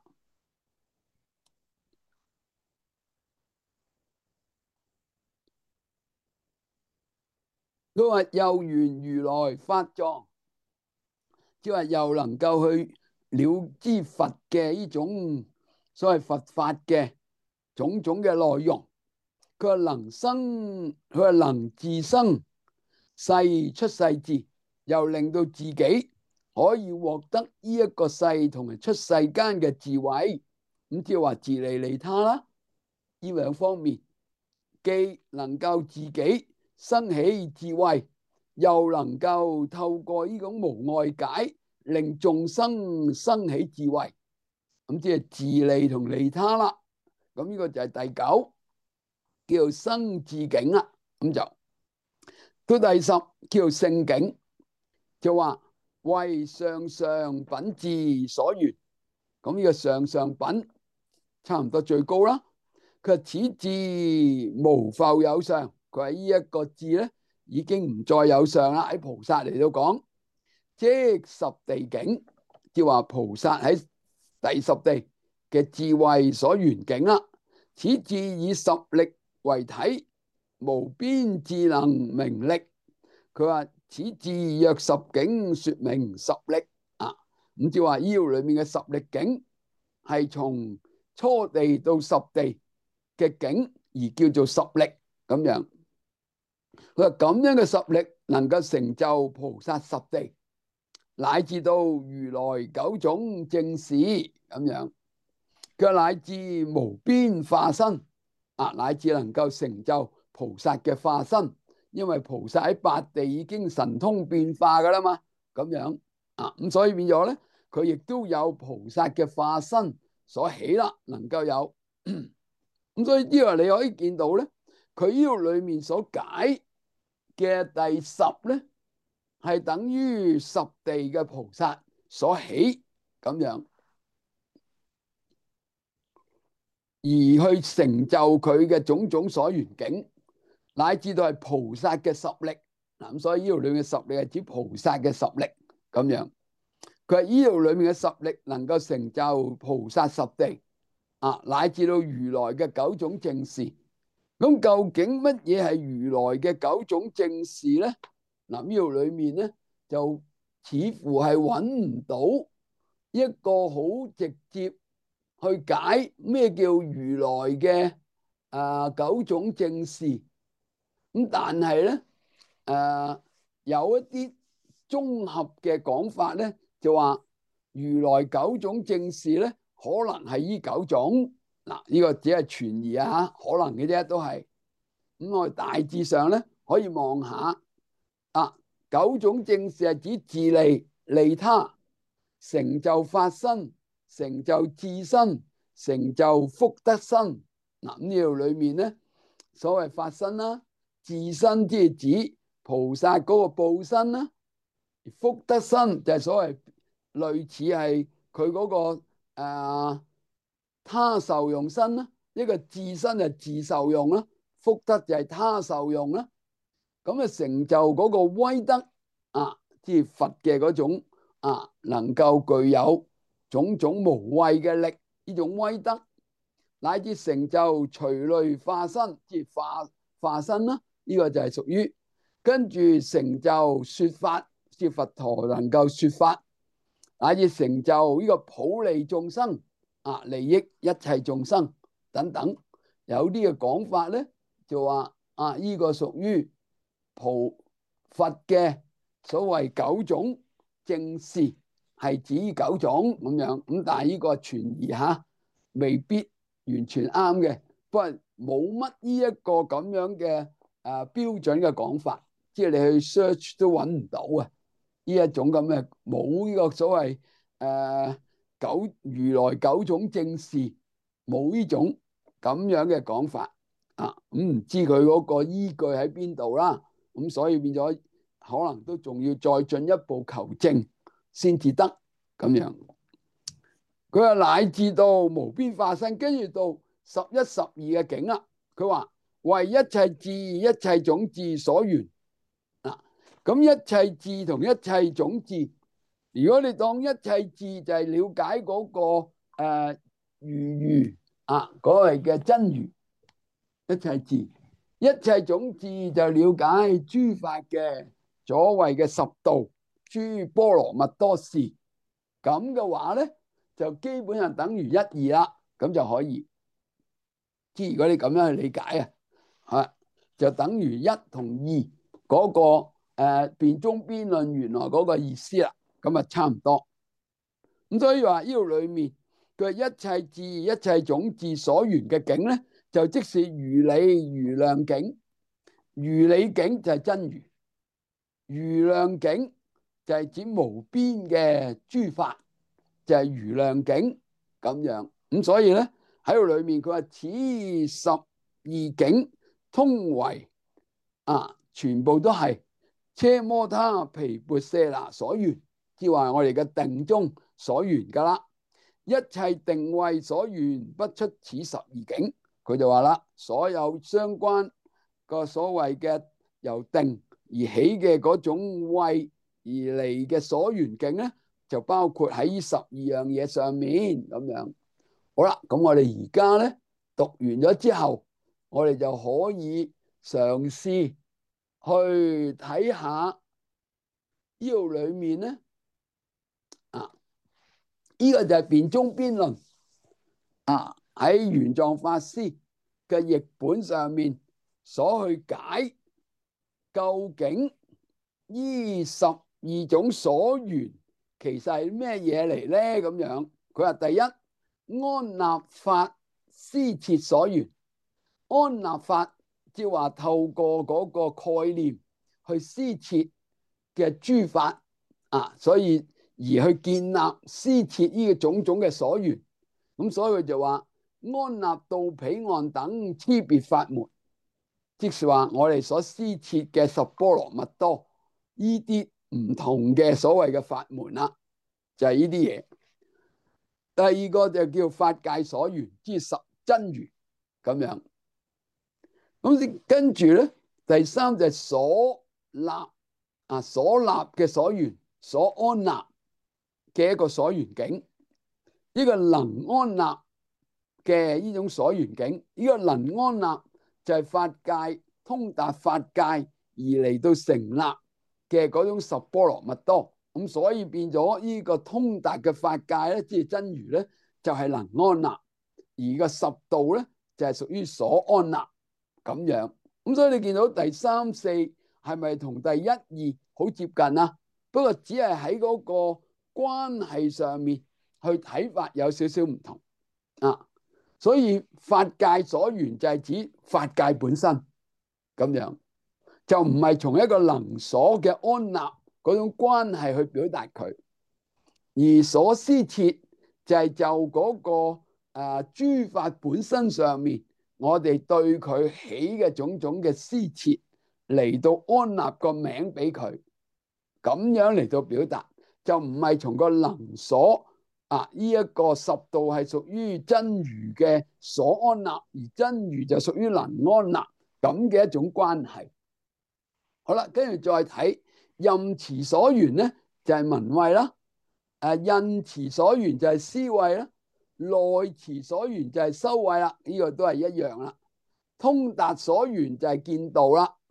佢話又緣如來法藏，即係話又能夠去了知佛嘅呢種所謂佛法嘅種種嘅內容。佢話能生，佢話能自生世出世智，又令到自己可以獲得呢一個世同埋出世間嘅智慧。咁即係話自利利他啦，呢兩方面既能夠自己生起智慧，又能夠透過呢種無礙解令眾生生起智慧，咁即係自利同利他啦。咁呢個就係第九，叫做生智境啦。咁就到第十叫做聖境，就話為上上品智所緣。咁呢個上上品差唔多最高啦。佢話此智無復有上，佢話呢一個智咧已經唔再有上啦。喺菩薩嚟到講，即十地境，即係話菩薩喺第十地嘅智慧所緣境啦。此智以十力為體，無邊智能明力。佢話此智若十境說明十力啊，咁即係話呢度裏面嘅十力境係從初地到十地嘅境而叫做十力咁樣。佢話咁樣嘅十力能夠成就菩薩十地，乃至到如來九種正事咁樣。佢話乃至無邊化身啊，乃至能夠成就菩薩嘅化身，因為菩薩喺八地已經神通變化噶啦嘛，咁樣啊，咁所以變咗咧，佢亦都有菩薩嘅化身所起啦，能夠有咁，所以呢個你可以見到咧，佢呢度裏面所解嘅第十咧，係等於十地嘅菩薩所起咁樣，而去成就佢嘅種種所緣境，乃至到係菩薩嘅十力。嗱，咁所以呢度裏面嘅十力係指菩薩嘅十力咁樣。佢話呢度裏面嘅十力能夠成就菩薩十地啊，乃至到如來嘅九種正事。咁究竟乜嘢係如來嘅九種正事咧？嗱，呢度裏面咧就似乎係揾唔到一個好直接去解咩叫如來嘅啊九種正事。咁但係咧誒有一啲綜合嘅講法咧，就話如來九種正事咧，可能係呢九種。嗱，呢個只係傳疑啊，可能嘅啫，都係。咁我哋大致上咧可以望下啊，九種正事係指自利利他、成就法身、成就智身、成就福德身。嗱，咁呢度裏面咧，所謂法身啦、智身即係指菩薩嗰個報身啦，福德身就係所謂類似係佢嗰個誒他受用身啦，一個智身就自受用啦，福德就係他受用啦。咁啊成就嗰個威德啊，即係佛嘅嗰種啊，能夠具有種種無畏嘅力，呢種威德，乃至成就隨類化身，即係化化身啦。呢個就係屬於跟住成就說法，即佛陀能夠說法，乃至成就呢個普利眾生啊，利益一切眾生等等。有啲嘅講法咧，就話啊，呢個屬於普佛嘅所謂九種正事，係指九種咁樣。咁但係呢個傳疑嚇，未必完全啱嘅。不過冇乜呢一個咁樣嘅誒標準嘅講法，即係你去 search 都揾唔到啊！呢一種咁嘅冇呢個所謂誒九如來九種正事，冇呢種咁樣嘅講法啊。咁唔知佢嗰個依據喺邊度啦？咁所以變咗可能都仲要再進一步求證先至得咁樣。佢話乃至到無邊化身，跟住到十一十二嘅境啦。佢話為一切智一切種智所緣啊。咁一切智同一切種智，如果你當一切智就係了解嗰、那個誒如如啊嗰謂嘅真如，一切智一切種智就了解諸法嘅所謂嘅十道諸波羅蜜多事。咁嘅話咧，就基本上等於一二啦，咁就可以。即係如果你咁樣去理解啊，嚇就等於一同二嗰個誒辯中邊論原來嗰個意思啦，咁啊差唔多。咁所以話呢度裏面佢一切智一切種智所緣嘅境咧，就即是如理如量境。如理境就係真如，如量境就係指無邊嘅諸法，就係如量境咁樣。咁所以咧喺度裏面佢話此十二境通為啊，全部都係奢摩他毗缽舍那所緣，即係話我哋嘅定中所緣噶啦。一切定位所緣不出此十二境。佢就話啦，所有相關個所謂嘅由定而起嘅嗰種位而嚟嘅所緣境咧，就包括喺呢十二樣嘢上面咁樣。好啦，咁我哋而家咧讀完咗之後，我哋就可以嘗試去睇下呢度裏面咧啊，呢個就係辯中邊論啊，喺玄奘法師嘅譯本上面所去解，究竟呢十二種所緣其實係咩嘢嚟咧？咁樣佢話第一，安立法施設所緣。安立法即係話透過嗰個概念去施設嘅諸法啊，所以而去建立施設呢個種種嘅所緣。咁所以佢就話安立到彼岸等差別法門，即是話我哋所施設嘅十波羅蜜多呢啲唔同嘅所謂嘅法門啦，就係呢啲嘢。第二個就叫法界所緣，即係十真如咁樣。咁跟住咧，第三就係所立啊，所立嘅所緣，所安立嘅一個所緣境。呢個能安立嘅呢種所緣境，呢個能安立就係法界通達法界而嚟到成立嘅嗰種十波羅蜜多。咁所以變咗呢個通達嘅法界咧，即係真如咧，就係能安立，而個十道咧就係屬於所安立咁樣。咁所以你見到第三四係咪同第一二好接近啊？不過只係喺嗰個關係上面去睇法有少少唔同啊。所以法界所緣就係指法界本身咁樣，就唔係從一個能所嘅安立嗰種關係去表達佢，而所施設就係就嗰個誒諸法本身上面，我哋對佢起嘅種種嘅施設嚟到安立個名俾佢，咁樣嚟到表達，就唔係從個能所啊呢一個十道係屬於真如嘅所安立，而真如就屬於能安立咁嘅一種關係。好啦，跟住再睇任持所緣咧，就係聞慧啦；誒印持所緣就係思慧啦；內持所緣就係修慧啦。呢個都係一樣啦。通達所緣就係見道啦。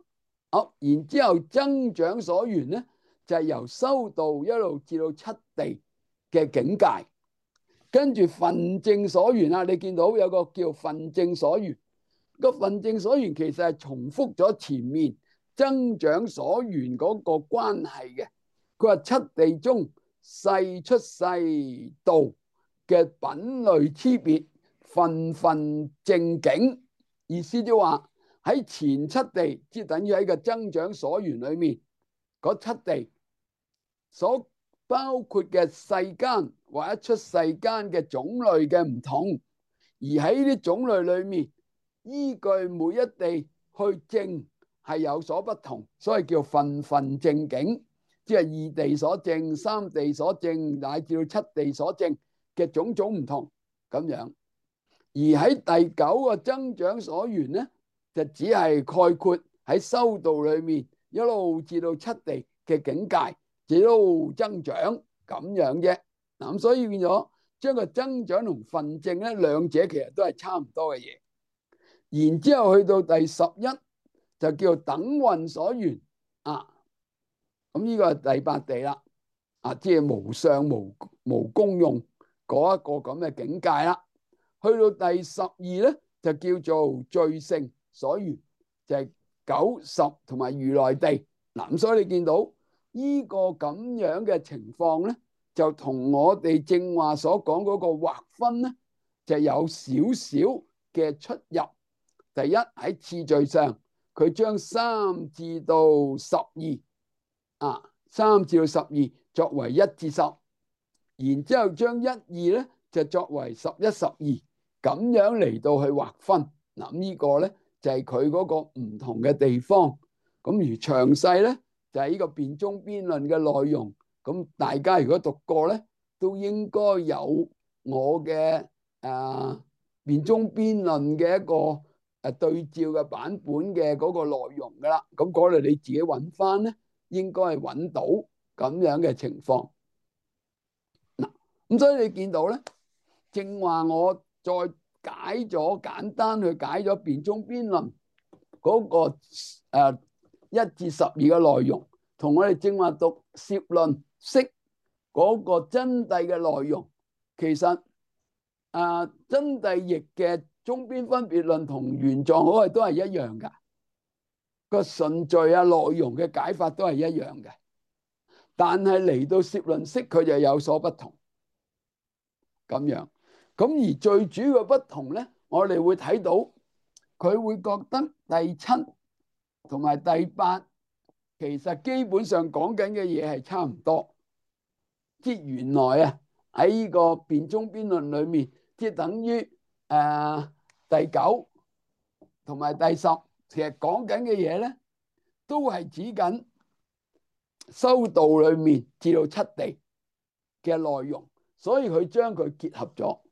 好，然之後增長所緣咧，就係由修道一路至到七地嘅境界。跟住分證所緣啊，你見到有個叫分證所緣，個分證所緣其實係重複咗前面增長所緣嗰個關係嘅。佢話七地中世出世道嘅品類差別，分分證境，意思即係話喺前七地，即係等於喺個增長所緣裏面嗰七地所包括嘅世間或者出世間嘅種類嘅唔同，而喺呢啲種類裏面，依據每一地去證係有所不同，所以叫分分證境，即係二地所證、三地所證乃至到七地所證嘅種種唔同咁樣。而喺第九個增長所緣咧，就只係概括喺修道裏面一路至到七地嘅境界，一路增長咁樣啫。嗱，咁所以變咗將個增長同分證咧，兩者其實都係差唔多嘅嘢。然之後去到第十一就叫等運所緣啊，咁呢個係第八地啦，啊，即係無相無無功用嗰一個咁嘅境界啦。去到第十二咧就叫做最勝所緣，就係九十同埋如來地。嗱，咁所以你見到呢個咁樣嘅情況咧，就同我哋正話所講嗰個劃分咧，就有少少嘅出入。第一喺次序上，佢將三至到十二啊，三至到十二作為一至十，然之後將一二咧就作為十一、十二，咁樣嚟到去劃分。嗱，呢個咧就係佢嗰個唔同嘅地方。咁而詳細咧就係呢個辯中邊論嘅內容。咁大家如果讀過咧，都應該有我嘅誒辯中邊論嘅一個誒對照嘅版本嘅嗰個內容噶啦。咁嗰度你自己揾翻咧，應該係揾到咁樣嘅情況。嗱，咁所以你見到咧，正話我再解咗簡單去解咗辯中邊論嗰個誒一至十二嘅內容，同我哋正話讀攝論釋嗰個真諦嘅內容，其實誒真諦譯嘅中邊分別論同原藏嗰個都係一樣噶，個順序啊內容嘅解法都係一樣嘅，但係嚟到攝論釋佢就有所不同咁樣。咁而最主要嘅不同咧，我哋會睇到佢會覺得第七同埋第八其實基本上講緊嘅嘢係差唔多，即係原來啊喺呢個辯中邊論裏面，即係等於誒、呃、第九同埋第十，其實講緊嘅嘢咧，都係指緊修道裏面至到七地嘅內容，所以佢將佢結合咗，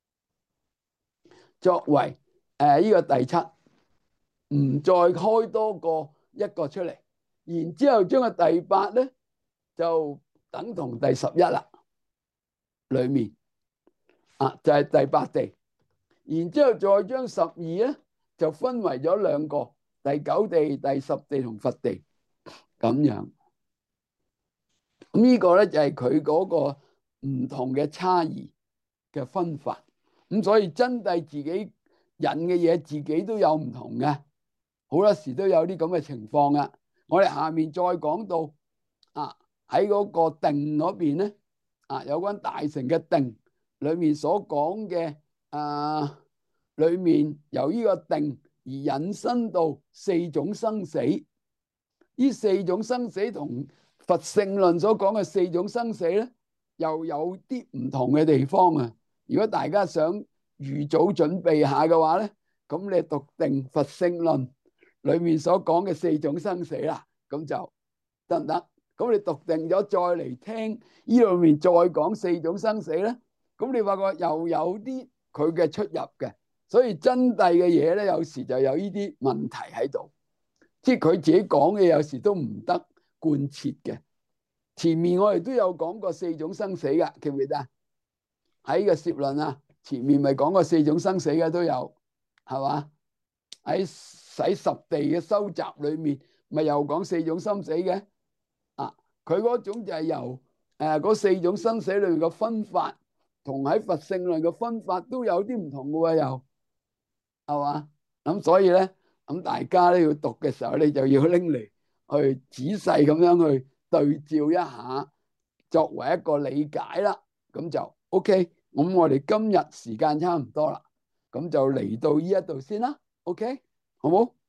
作為誒呢個第七，唔再開多個一個出嚟，然之後將個第八咧就等同第十一啦，裏面啊就係第八地，然之後再將十二咧就分為咗兩個，第九地、第十地同佛地咁樣。咁呢個咧就係佢嗰個唔同嘅差異嘅分法。咁所以真諦自己引嘅嘢自己都有唔同嘅，好多時都有啲咁嘅情況啊。我哋下面再講到啊喺嗰個定嗰邊咧，啊有關大乘嘅定裏面所講嘅啊，裏面由呢個定而引申到四種生死，呢四種生死同佛性論所講嘅四種生死咧，又有啲唔同嘅地方啊！如果大家想預早準備下嘅話咧，咁你讀定佛性論裏面所講嘅四種生死啦，咁就得唔得？咁你讀定咗再嚟聽呢裏面再講四種生死咧，咁你發覺又有啲佢嘅出入嘅，所以真諦嘅嘢咧，有時就有呢啲問題喺度，即係佢自己講嘅有時都唔得貫徹嘅。前面我哋都有講過四種生死噶，記唔記得啊？喺個攝論啊，前面咪講過四種生死嘅都有，係嘛？喺喺十地嘅收集裏面， 咪又講四種生死嘅啊？佢嗰種就係由誒嗰四種生死裏面嘅分法，同喺佛性論嘅分法都有啲唔同嘅喎，又係嘛？咁所以咧，咁大家咧要讀嘅時候咧，就要拎嚟去仔細咁樣去對照一下，作為一個理解啦。咁就 OK。咁我哋今日時間差唔多啦，咁就嚟到呢一度先啦。OK，好冇？